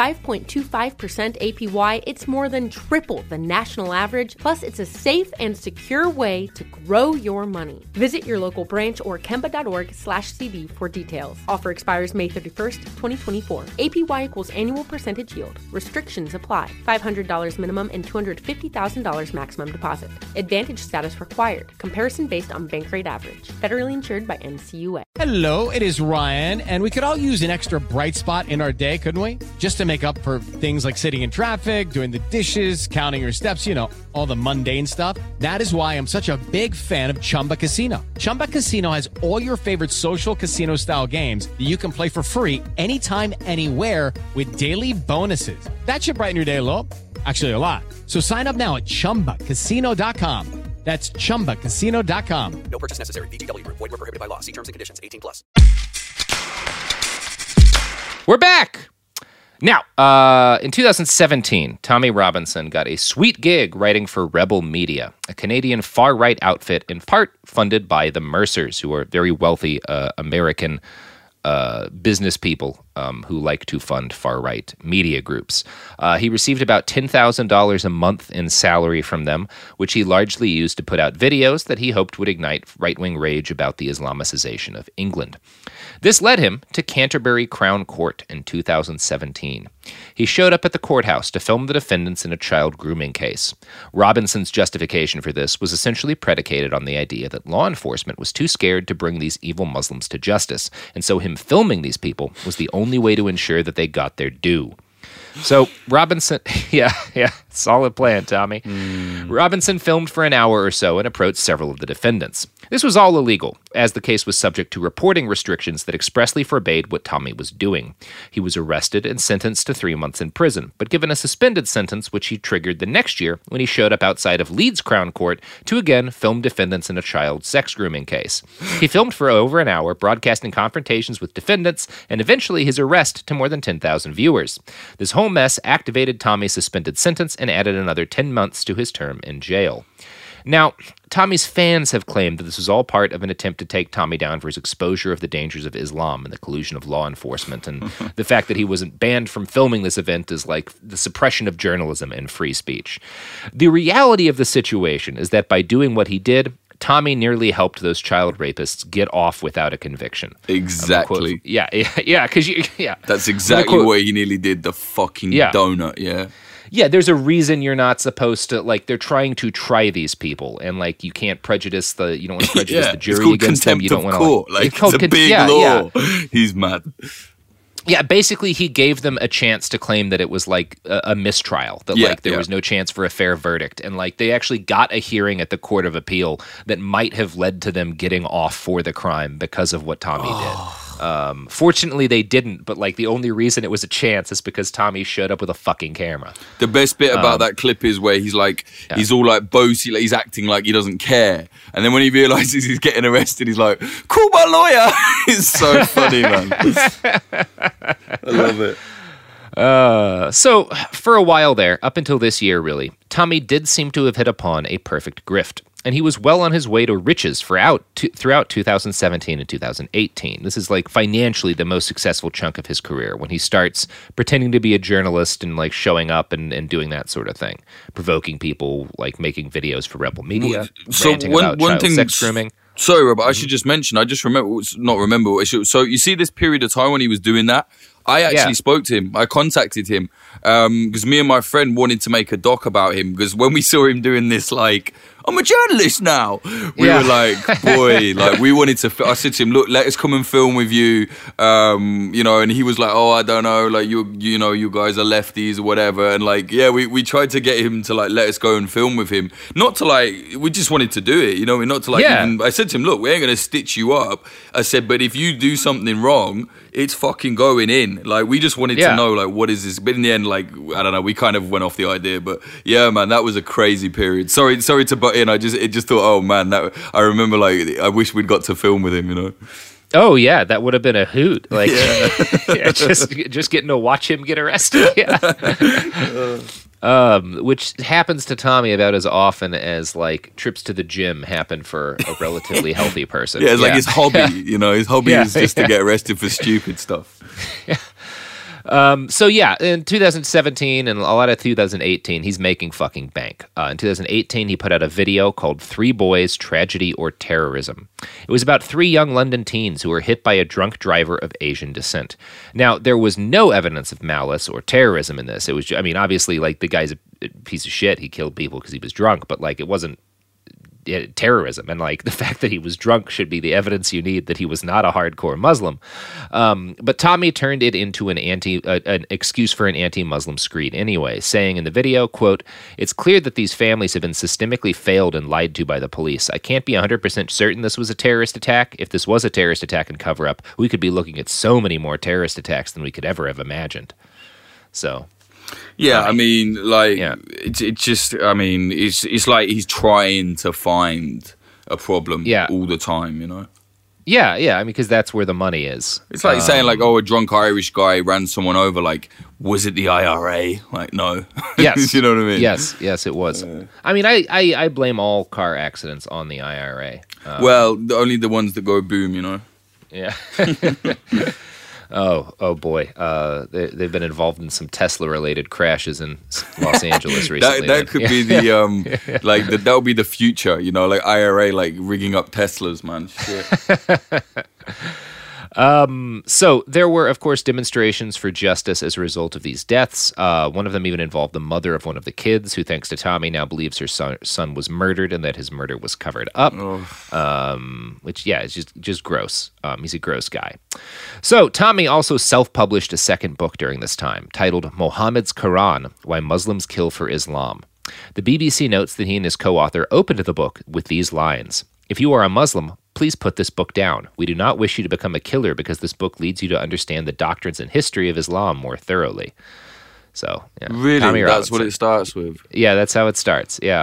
5.25% APY, it's more than triple the national average, plus it's a safe and secure way to grow your money. Visit your local branch or kemba.org/cb for details. Offer expires May 31st, 2024. APY equals annual percentage yield. Restrictions apply. $500 minimum and $250,000 maximum deposit. Advantage status required. Comparison based on bank rate average. Federally insured by NCUA. Hello, it is Ryan, and we could all use an extra bright spot in our day, couldn't we? Just to make up for things like sitting in traffic, doing the dishes, counting your steps, you know, all the mundane stuff. That is why I'm such a big fan of Chumba Casino. Chumba Casino has all your favorite social casino-style games that you can play for free anytime, anywhere with daily bonuses. That should brighten your day a little. Actually, a lot. So sign up now at ChumbaCasino.com. That's ChumbaCasino.com. No purchase necessary. VGW Group. Void where prohibited by law. See terms and conditions. 18+. We're back. Now, in 2017, Tommy Robinson got a sweet gig writing for Rebel Media, a Canadian far-right outfit in part funded by the Mercers, who are very wealthy American business people who like to fund far-right media groups. He received about $10,000 a month in salary from them, which he largely used to put out videos that he hoped would ignite right-wing rage about the Islamicization of England. This led him to Canterbury Crown Court in 2017. He showed up at the courthouse to film the defendants in a child grooming case. Robinson's justification for this was essentially predicated on the idea that law enforcement was too scared to bring these evil Muslims to justice, and so him filming these people was the only way to ensure that they got their due. So Robinson, solid plan, Tommy. Robinson filmed for an hour or so and approached several of the defendants. This was all illegal, as the case was subject to reporting restrictions that expressly forbade what Tommy was doing. He was arrested and sentenced to 3 months in prison, but given a suspended sentence which he triggered the next year when he showed up outside of Leeds Crown Court to again film defendants in a child sex grooming case. He filmed for over an hour, broadcasting confrontations with defendants, and eventually his arrest to more than 10,000 viewers. This whole mess activated Tommy's suspended sentence and added another 10 months to his term in jail. Now, Tommy's fans have claimed that this was all part of an attempt to take Tommy down for his exposure of the dangers of Islam and the collusion of law enforcement, and the fact that he wasn't banned from filming this event is like the suppression of journalism and free speech. The reality of the situation is that by doing what he did, Tommy nearly helped those child rapists get off without a conviction. Exactly. Because That's exactly what he nearly did. The fucking donut. Yeah. Yeah, there's a reason you're not supposed to, like, they're trying to try these people, and, like, you can't prejudice you don't want to prejudice the jury against them. You don't want to, like, it's a big law. Yeah. He's mad. Yeah, basically he gave them a chance to claim that it was like a mistrial, that there was no chance for a fair verdict. And like they actually got a hearing at the Court of Appeal that might have led to them getting off for the crime because of what Tommy did. Fortunately they didn't, but like the only reason it was a chance is because Tommy showed up with a fucking camera. The best bit about that clip is where he's like, he's all like bossy, like he's acting like he doesn't care. And then when he realizes he's getting arrested, he's like, call my lawyer. It's so funny, man. I love it. So, for a while there, up until this year really, Tommy did seem to have hit upon a perfect grift. And he was well on his way to riches throughout 2017 and 2018. This is like financially the most successful chunk of his career when he starts pretending to be a journalist and like showing up and doing that sort of thing. Provoking people, like making videos for Rebel Media, ranting about child sex grooming. Sorry, Robert, I should just mention, I just not remember. So you see this period of time when he was doing that? I actually spoke to him. I contacted him because me and my friend wanted to make a doc about him because when we saw him doing this, like, I'm a journalist now. We were like, boy, like we wanted to, I said to him, look, let us come and film with you. And he was like, oh, I don't know, like you guys are lefties or whatever. And like, we tried to get him to like, let us go and film with him. Not to like, we just wanted to do it, not to like, even, I said to him, look, we ain't going to stitch you up. I said, but if you do something wrong, it's fucking going in. Like, we just wanted to know, like, what is this? But in the end, like, I don't know, we kind of went off the idea. But yeah, man, that was a crazy period. Sorry to butt in. I just thought, oh man, I remember, like, I wish we'd got to film with him, Oh yeah, that would have been a hoot. Like, just getting to watch him get arrested. Which happens to Tommy about as often as like trips to the gym happen for a relatively healthy person. It's like his hobby. His hobby is just to get arrested for stupid stuff. In 2017 and a lot of 2018, he's making fucking bank. In 2018, he put out a video called 3 Boys, Tragedy or Terrorism. It was about 3 young London teens who were hit by a drunk driver of Asian descent. Now, there was no evidence of malice or terrorism in this. It was, obviously, like, the guy's a piece of shit. He killed people because he was drunk, but, like, it wasn't terrorism, and like the fact that he was drunk should be the evidence you need that he was not a hardcore Muslim. But Tommy turned it into an excuse for an anti-Muslim screed anyway, saying in the video, quote, "It's clear that these families have been systemically failed and lied to by the police. I can't be 100% certain this was a terrorist attack. If this was a terrorist attack and cover-up, we could be looking at so many more terrorist attacks than we could ever have imagined." So it's just, it's like he's trying to find a problem all the time, Yeah, because that's where the money is. It's like saying, like, oh, a drunk Irish guy ran someone over, like, was it the IRA? Like, no. Yes. You know what I mean? Yes, it was. I blame all car accidents on the IRA. Well, only the ones that go boom, Yeah. Oh boy. They've been involved in some Tesla-related crashes in Los Angeles recently. that could be the that would be the future, like IRA, like rigging up Teslas, man. Shit. So there were, of course, demonstrations for justice as a result of these deaths. One of them even involved the mother of one of the kids, who, thanks to Tommy, now believes her son was murdered and that his murder was covered up. Which, yeah, is just gross. He's a gross guy. So Tommy also self-published a second book during this time, titled Mohammed's Quran: Why Muslims Kill for Islam. The BBC notes that he and his co-author opened the book with these lines: "If you are a Muslim, please put this book down. We do not wish you to become a killer because this book leads you to understand the doctrines and history of Islam more thoroughly." So, yeah. Really? Tommy That's Robinson. what it starts with? Yeah, that's how it starts. Yeah.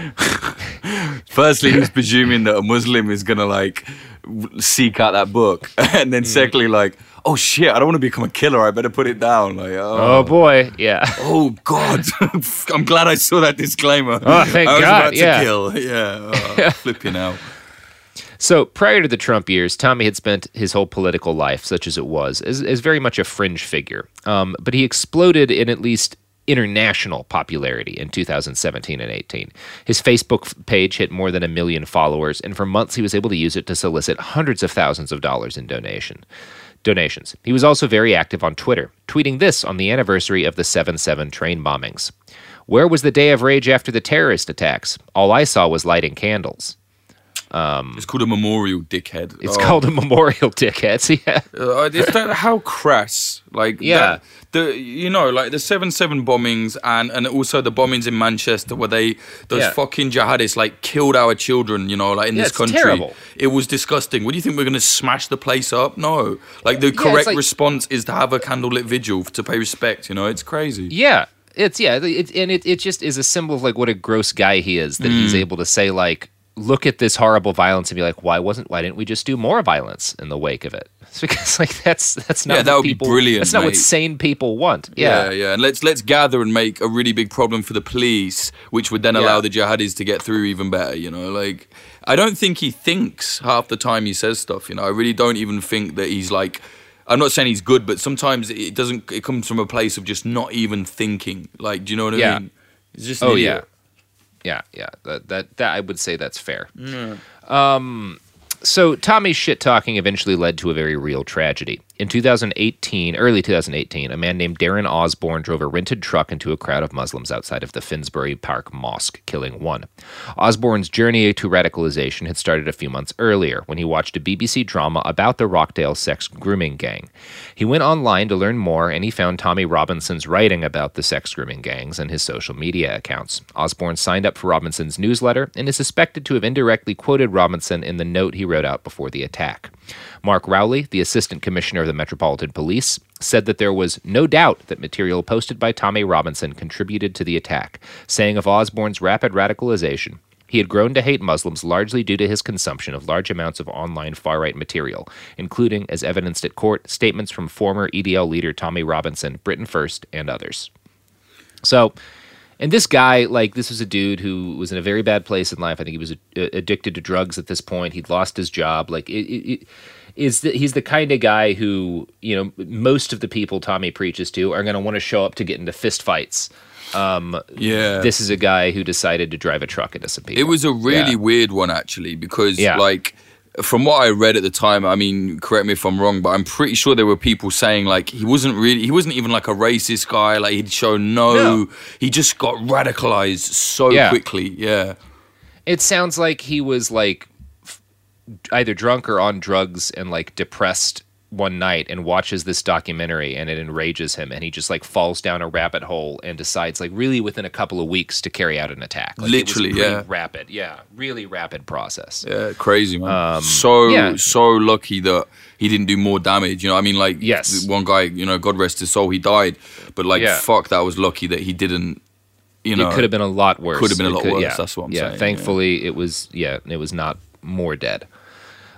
Firstly, he's presuming that a Muslim is going to, seek out that book. And then secondly, oh, shit, I don't want to become a killer. I better put it down. Oh boy. Yeah. Oh, God. I'm glad I saw that disclaimer. Oh, thank God. I was about yeah. to kill. Yeah. Flipping out. So prior to the Trump years, Tommy had spent his whole political life, such as it was, as very much a fringe figure. But he exploded in at least international popularity in 2017 and 18. His Facebook page hit more than 1 million followers, and for months he was able to use it to solicit hundreds of thousands of dollars in donations. He was also very active on Twitter, tweeting this on the anniversary of the 7/7 train bombings: "Where was the day of rage after the terrorist attacks? All I saw was lighting candles." It's called a memorial, dickhead. It's called a memorial, dickheads. Yeah. How crass. Yeah. The 7/7 bombings and also the bombings in Manchester where those fucking jihadists killed our children, in this country. Terrible. It was disgusting. What do you think, we're going to smash the place up? No. The correct response is to have a candlelit vigil to pay respect, It's crazy. Yeah. It just is a symbol of what a gross guy he is, that he's able to say look at this horrible violence and be like, why didn't we just do more violence in the wake of it? It's because that's not that what would people, be brilliant. That's not mate. what sane people want. Yeah. And let's gather and make a really big problem for the police, which would then allow the jihadis to get through even better. I don't think he thinks half the time he says stuff. I really don't even think that he's I'm not saying he's good, but sometimes it doesn't. It comes from a place of just not even thinking. Do you know what I mean? It's just an idiot. Yeah. That I would say that's fair. Yeah. So Tommy's shit-talking eventually led to a very real tragedy. In early 2018, a man named Darren Osborne drove a rented truck into a crowd of Muslims outside of the Finsbury Park Mosque, killing one. Osborne's journey to radicalization had started a few months earlier when he watched a BBC drama about the Rockdale sex grooming gang. He went online to learn more, and he found Tommy Robinson's writing about the sex grooming gangs and his social media accounts. Osborne signed up for Robinson's newsletter and is suspected to have indirectly quoted Robinson in the note he wrote out before the attack. Mark Rowley, the assistant commissioner of the Metropolitan Police, said that there was no doubt that material posted by Tommy Robinson contributed to the attack, saying of Osborne's rapid radicalization, he had grown to hate Muslims largely due to his consumption of large amounts of online far-right material, including, as evidenced at court, statements from former EDL leader Tommy Robinson, Britain First, and others. So, and this guy, this was a dude who was in a very bad place in life. I think he was addicted to drugs at this point. He'd lost his job. He's the kind of guy who, most of the people Tommy preaches to are going to want to show up to get into fist fights. This is a guy who decided to drive a truck into some people. It was a really weird one, actually, because, from what I read at the time, I mean, correct me if I'm wrong, but I'm pretty sure there were people saying, he wasn't even a racist guy. He'd shown he just got radicalized so quickly. Yeah. It sounds like he was, either drunk or on drugs and depressed one night and watches this documentary and it enrages him and he just falls down a rabbit hole and decides really within a couple of weeks to carry out an attack. Literally, really rapid process. Yeah, crazy, man. So lucky that he didn't do more damage. I mean, one guy, God rest his soul, he died, but fuck, that was lucky that he didn't. It could have been a lot worse. Could have been a lot worse. That's what I'm saying. Thankfully, it was not more dead.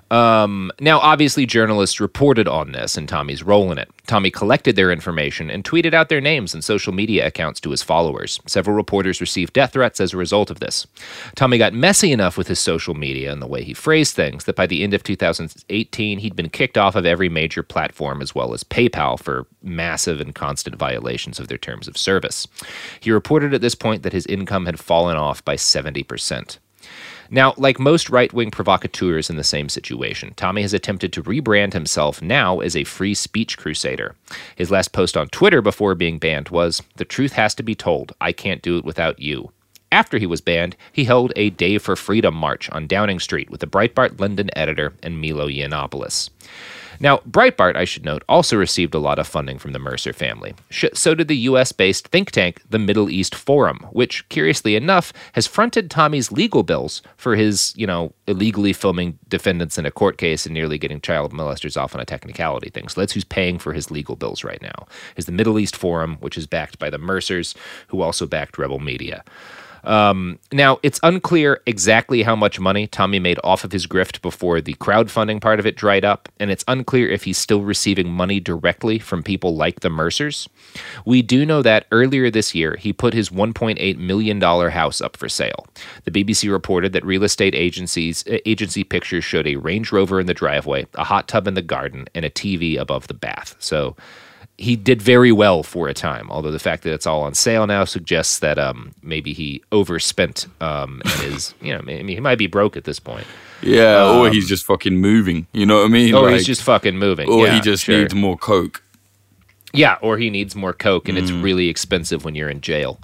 Now, obviously, journalists reported on this and Tommy's role in it. Tommy collected their information and tweeted out their names and social media accounts to his followers. Several reporters received death threats as a result of this. Tommy got messy enough with his social media and the way he phrased things that by the end of 2018, he'd been kicked off of every major platform as well as PayPal for massive and constant violations of their terms of service. He reported at this point that his income had fallen off by 70%. Now, like most right-wing provocateurs in the same situation, Tommy has attempted to rebrand himself now as a free speech crusader. His last post on Twitter before being banned was, "The truth has to be told. I can't do it without you." After he was banned, he held a Day for Freedom march on Downing Street with the Breitbart London editor and Milo Yiannopoulos. Now, Breitbart, I should note, also received a lot of funding from the Mercer family. So did the U.S.-based think tank, the Middle East Forum, which, curiously enough, has fronted Tommy's legal bills for his, illegally filming defendants in a court case and nearly getting child molesters off on a technicality thing. So that's who's paying for his legal bills right now, is the Middle East Forum, which is backed by the Mercers, who also backed Rebel Media. Now, it's unclear exactly how much money Tommy made off of his grift before the crowdfunding part of it dried up, and it's unclear if he's still receiving money directly from people like the Mercers. We do know that earlier this year, he put his $1.8 million house up for sale. The BBC reported that real estate agency pictures showed a Range Rover in the driveway, a hot tub in the garden, and a TV above the bath. So he did very well for a time, although the fact that it's all on sale now suggests that maybe he overspent and is, he might be broke at this point. Yeah, or he's just fucking moving. You know what I mean? Or he's just fucking moving. Or he just needs more coke. Yeah, or he needs more coke, and it's really expensive when you're in jail.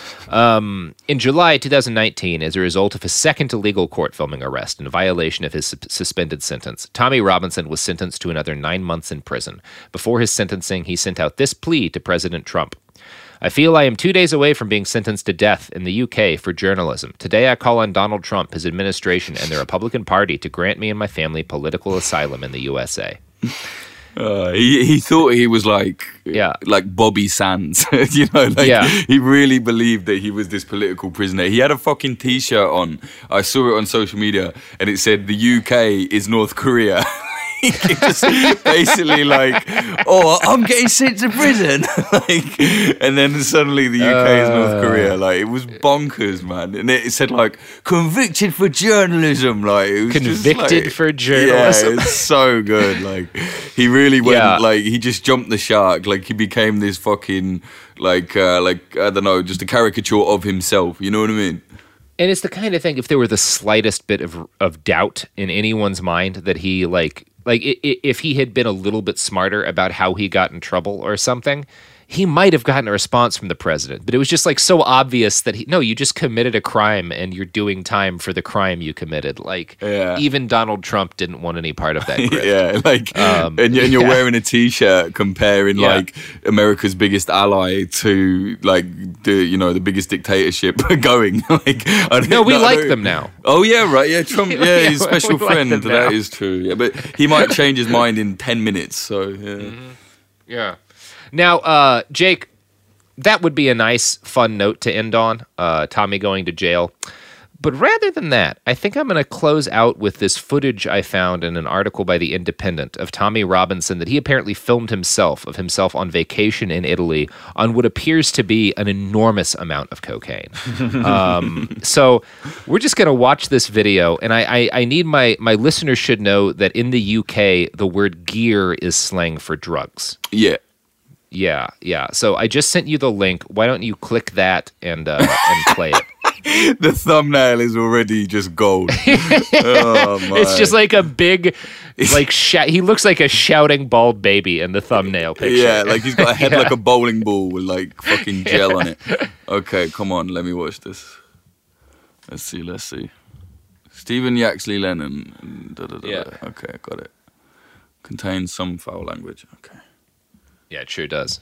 In July 2019, as a result of his second illegal court filming arrest in violation of his suspended sentence, Tommy Robinson was sentenced to another 9 months in prison. Before his sentencing, he sent out this plea to President Trump. "I feel I am 2 days away from being sentenced to death in the UK for journalism. Today I call on Donald Trump, his administration, and the Republican Party to grant me and my family political asylum in the USA." He thought he was like Bobby Sands, He really believed that he was this political prisoner. He had a fucking T-shirt on. I saw it on social media, and it said, "The UK is North Korea." Just basically I'm getting sent to prison. And then suddenly the UK is North Korea. It was bonkers, man. And it said convicted for journalism. It was convicted for journalism. Yeah, it was so good. He really went he just jumped the shark. He became this fucking I don't know, just a caricature of himself. You know what I mean? And it's the kind of thing, if there were the slightest bit of doubt in anyone's mind that he if he had been a little bit smarter about how he got in trouble or something, he might have gotten a response from the president. But it was just so obvious that you just committed a crime and you're doing time for the crime you committed. Even Donald Trump didn't want any part of that grift. And you're wearing a T-shirt comparing America's biggest ally to the biggest dictatorship going. We like them now. Oh yeah, right. Yeah, Trump. Yeah, he's a special friend. That is true. Yeah, but he might change his mind in 10 minutes. So yeah. Mm-hmm. Yeah. Now, Jake, that would be a nice, fun note to end on, Tommy going to jail. But rather than that, I think I'm going to close out with this footage I found in an article by The Independent of Tommy Robinson that he apparently filmed himself on vacation in Italy on what appears to be an enormous amount of cocaine. So we're just going to watch this video, and I need my listeners should know that in the UK, the word gear is slang for drugs. Yeah. Yeah. So I just sent you the link. Why don't you click that and play it? The thumbnail is already just gold. Oh, my. It's just a big, he looks like a shouting bald baby in the thumbnail picture. Yeah, he's got a head like a bowling ball with fucking gel on it. Okay, come on, let me watch this. Let's see. Stephen Yaxley Lennon. Yeah. Okay, got it. Contains some foul language. Okay. Yeah, it sure does.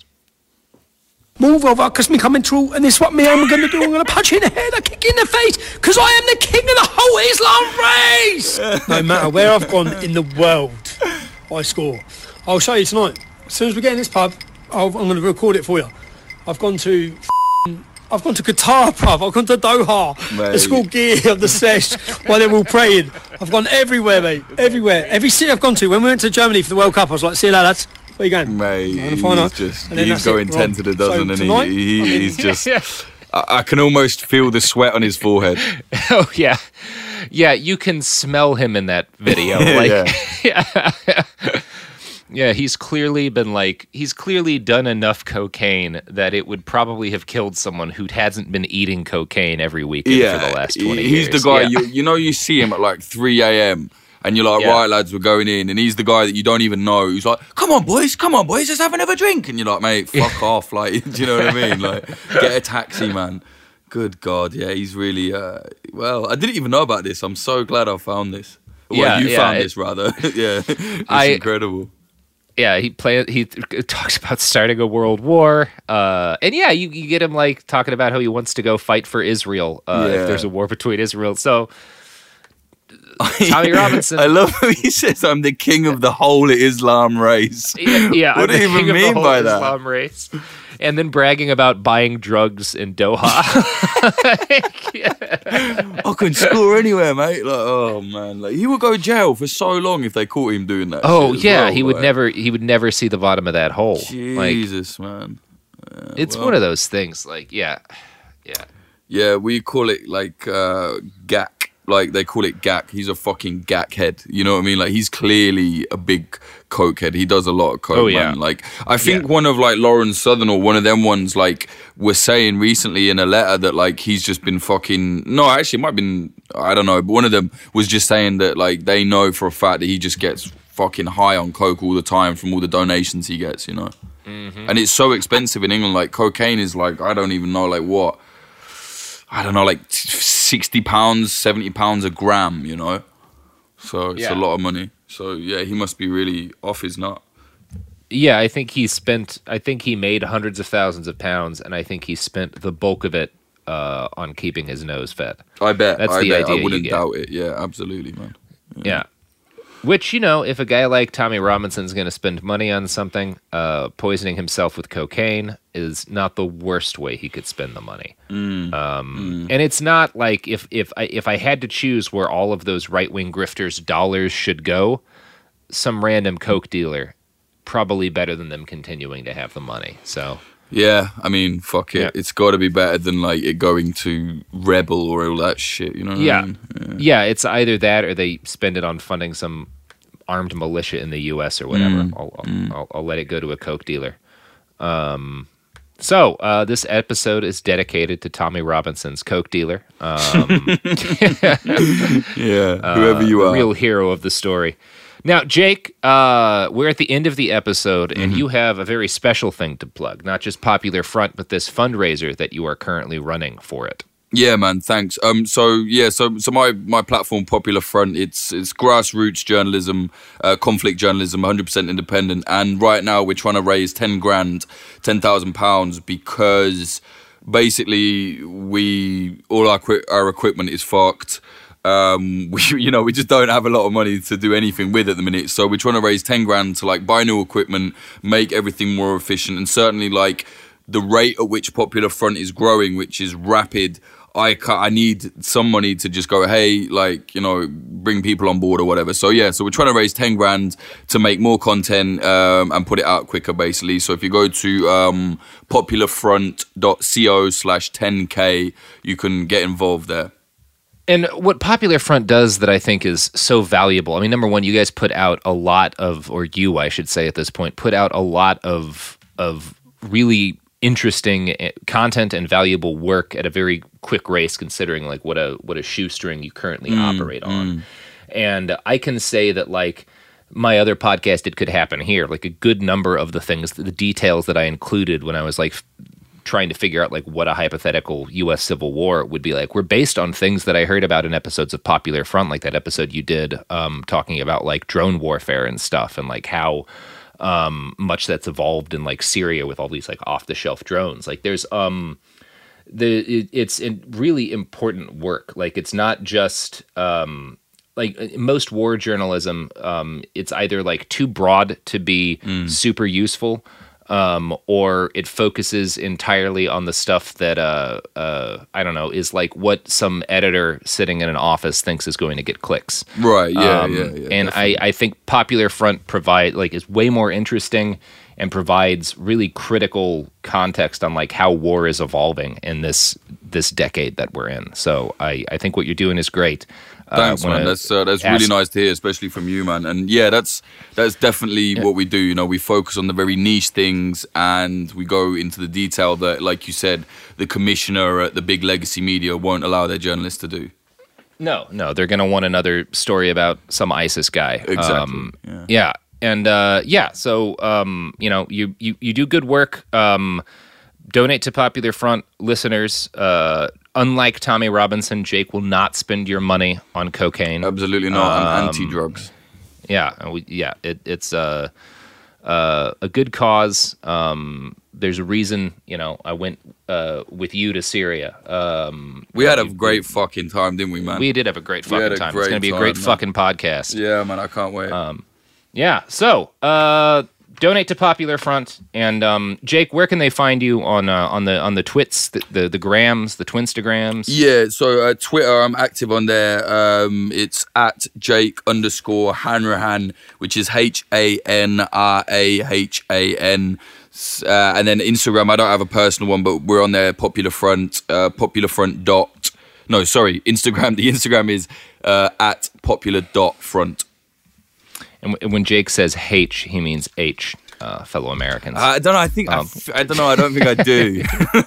Move over, because me coming through, and this is what me I'm going to do. I'm going to punch you in the head, I kick you in the face, because I am the king of the whole Islam race! No matter where I've gone in the world, I score. I'll show you tonight. As soon as we get in this pub, I'm going to record it for you. I've gone to I've gone to Qatar, bruv. I've gone to Doha. Mate. The school gear of the sesh while they're all praying. I've gone everywhere, mate. Everywhere. Every city I've gone to. When we went to Germany for the World Cup, I was like, see you later, lads. Where you going? Mate, he's going 10 to the dozen, and tonight, he's just... I can almost feel the sweat on his forehead. Oh, yeah. Yeah, you can smell him in that video. Yeah, he's clearly done enough cocaine that it would probably have killed someone who hasn't been eating cocaine every weekend for the last 20 years. He's the guy, you see him at like 3 a.m. and you're like, right, lads, we're going in. And he's the guy that you don't even know. He's like, come on, boys, let's have another drink. And you're like, mate, fuck off. Like, do you know what I mean? Like, get a taxi, man. Good God, yeah, he's really, well, I didn't even know about this. I'm so glad I found this. Well, you found this, rather. Yeah, it's incredible. Yeah, he talks about starting a world war. And yeah, you get him like talking about how he wants to go fight for Israel if there's a war between Israel. So, Tommy Robinson. I love how he says, I'm the king of the whole Islam race. Yeah, what do you even mean by that? Islam race. And then bragging about buying drugs in Doha. I couldn't score anywhere, mate. Like, oh man, like he would go to jail for so long if they caught him doing that. Oh shit yeah, well, he would never see the bottom of that hole. Jesus, man. It's one of those things. Like, yeah. We call it like gack. Like they call it gack. He's a fucking gack head. You know what I mean? Like he's clearly a big coke head. He does a lot of coke, man. Like I think one of like Lauren Southern or one of them ones like was saying recently in a letter that like he's just been fucking. No, actually, it might have been. I don't know. But one of them was just saying that like they know for a fact that he just gets fucking high on coke all the time from all the donations he gets. You know, and it's so expensive in England. Like cocaine is like I don't even know like what. I don't know, like £60, £70 a gram, you know? So it's a lot of money. So, yeah, he must be really off his nut. Yeah, I think he made hundreds of thousands of pounds, and I think he spent the bulk of it on keeping his nose fed. I bet. That's the idea. I wouldn't doubt it. Yeah, absolutely, man. Yeah. Which, you know, if a guy like Tommy Robinson's going to spend money on something, poisoning himself with cocaine is not the worst way he could spend the money. And it's not like if I had to choose where all of those right-wing grifters' dollars should go, some random coke dealer, probably better than them continuing to have the money. So... Yeah, I mean, fuck it. Yeah. It's got to be better than like it going to Rebel or all that shit, you know what I mean? Yeah, it's either that or they spend it on funding some armed militia in the U.S. or whatever. I'll let it go to a coke dealer. So this episode is dedicated to Tommy Robinson's coke dealer. Whoever you are. The real hero of the story. Now, Jake, we're at the end of the episode, and you have a very special thing to plug. Not just Popular Front, but this fundraiser that you are currently running for it. Yeah, man, thanks. So my platform, Popular Front, it's grassroots journalism, conflict journalism, 100% independent. And right now we're trying to raise £10,000 because basically all our equipment is fucked. We just don't have a lot of money to do anything with at the minute. So we're trying to raise 10 grand to like buy new equipment, make everything more efficient, and certainly like the rate at which Popular Front is growing, which is rapid. I need some money to just go, hey, like, you know, bring people on board or whatever. So yeah, so we're trying to raise 10 grand to make more content and put it out quicker, basically. So if you go to popularfront.co/10K, you can get involved there. And what Popular Front does that I think is so valuable, I mean, number one, you guys put out a lot of, or you, I should say at this point, put out a lot of really interesting content and valuable work at a very quick race, considering like what a shoestring you currently operate on. And I can say that like my other podcast, It Could Happen Here, like a good number of the things, the details that I included when I was like trying to figure out like what a hypothetical U.S. Civil War would be like, were based on things that I heard about in episodes of Popular Front, like that episode you did talking about like drone warfare and stuff, and like how much that's evolved in like Syria with all these like off-the-shelf drones. Like there's it's really important work. Like it's not just like most war journalism, it's either like too broad to be super useful, or it focuses entirely on the stuff that I don't know, is like what some editor sitting in an office thinks is going to get clicks. Right. Yeah. And I think Popular Front is way more interesting and provides really critical context on like how war is evolving in this decade that we're in. So I think what you're doing is great. Thanks, man. That's really nice to hear, especially from you, man. And yeah, that's definitely what we do. You know, we focus on the very niche things, and we go into the detail that, like you said, the commissioner at the big legacy media won't allow their journalists to do. No, they're going to want another story about some ISIS guy. Exactly. Yeah. And so you know, you do good work. Donate to Popular Front listeners. Unlike Tommy Robinson, Jake will not spend your money on cocaine. Absolutely not. On anti-drugs. Yeah, it's a good cause. There's a reason, you know, I went with you to Syria. We had a great fucking time, didn't we, man? We did have a great fucking time. It's going to be a great fucking podcast. Yeah, man, I can't wait. Yeah, so donate to Popular Front, and Jake, where can they find you on the twits, the grams, the Twinstagrams? Yeah, so Twitter, I'm active on there. It's at Jake_Hanrahan, which is HANRAHAN. And then Instagram, I don't have a personal one, but we're on there. Popular Front, Instagram. The Instagram is at popular.front. And when Jake says H, he means H, fellow Americans. I don't know. I don't know. I don't think I do.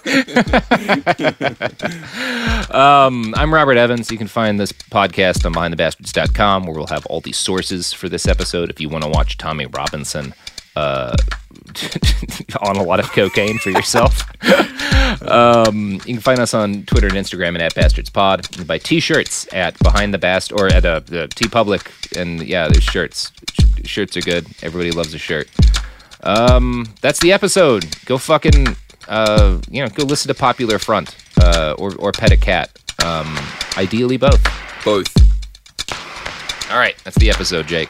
I'm Robert Evans. You can find this podcast on BehindTheBastards.com, where we'll have all these sources for this episode. If you want to watch Tommy Robinson on a lot of cocaine for yourself. You can find us on Twitter and Instagram at @BastardsPod. You can buy t-shirts at Behind the Bast or at TeePublic, and yeah, there's shirts. Shirts are good. Everybody loves a shirt. That's the episode. Go fucking go listen to Popular Front or pet a cat. Ideally both. All right, that's the episode, Jake.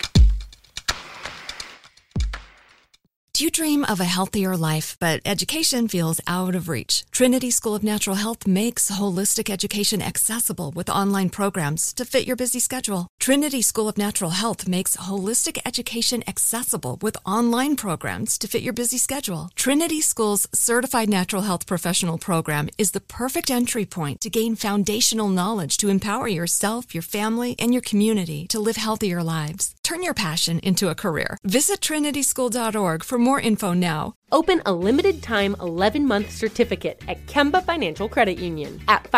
Do you dream of a healthier life, but education feels out of reach? Trinity School of Natural Health makes holistic education accessible with online programs to fit your busy schedule. Trinity School of Natural Health makes holistic education accessible with online programs to fit your busy schedule. Trinity School's Certified Natural Health Professional Program is the perfect entry point to gain foundational knowledge to empower yourself, your family, and your community to live healthier lives. Turn your passion into a career. Visit trinityschool.org for more info now. Open a limited-time 11-month certificate at Kemba Financial Credit Union. At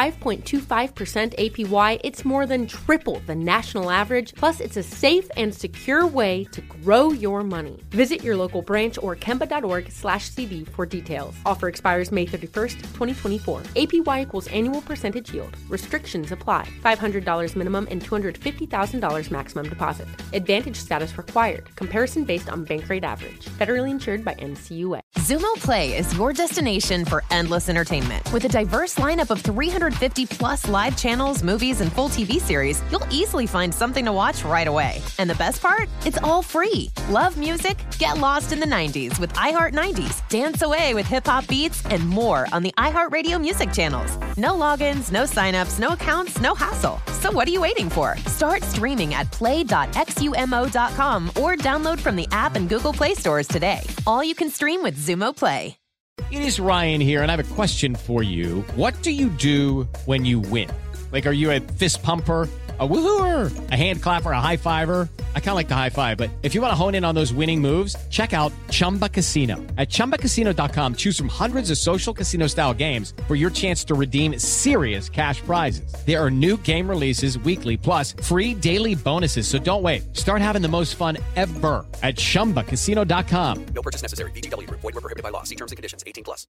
5.25% APY, it's more than triple the national average, plus it's a safe and secure way to grow your money. Visit your local branch or kemba.org/CD for details. Offer expires May 31st, 2024. APY equals annual percentage yield. Restrictions apply. $500 minimum and $250,000 maximum deposit. Advantage status required. Comparison based on bank rate average. Federally insured by NCUA. Xumo Play is your destination for endless entertainment. With a diverse lineup of 350 plus live channels, movies, and full TV series, you'll easily find something to watch right away. And the best part? It's all free. Love music? Get lost in the 90s with iHeart 90s, dance away with hip-hop beats, and more on the iHeartRadio music channels. No logins, no signups, no accounts, no hassle. So what are you waiting for? Start streaming at play.xumo.com or download from the app and Google Play stores today. All you can stream with Xumo Play. It is Ryan here, and I have a question for you. What do you do when you win? Like, are you a fist pumper, a woo-hooer, a hand clapper, a high-fiver? I kind of like the high-five, but if you want to hone in on those winning moves, check out Chumba Casino. At ChumbaCasino.com, choose from hundreds of social casino-style games for your chance to redeem serious cash prizes. There are new game releases weekly, plus free daily bonuses, so don't wait. Start having the most fun ever at ChumbaCasino.com. No purchase necessary. VGW. Void where prohibited by law. See terms and conditions. 18+.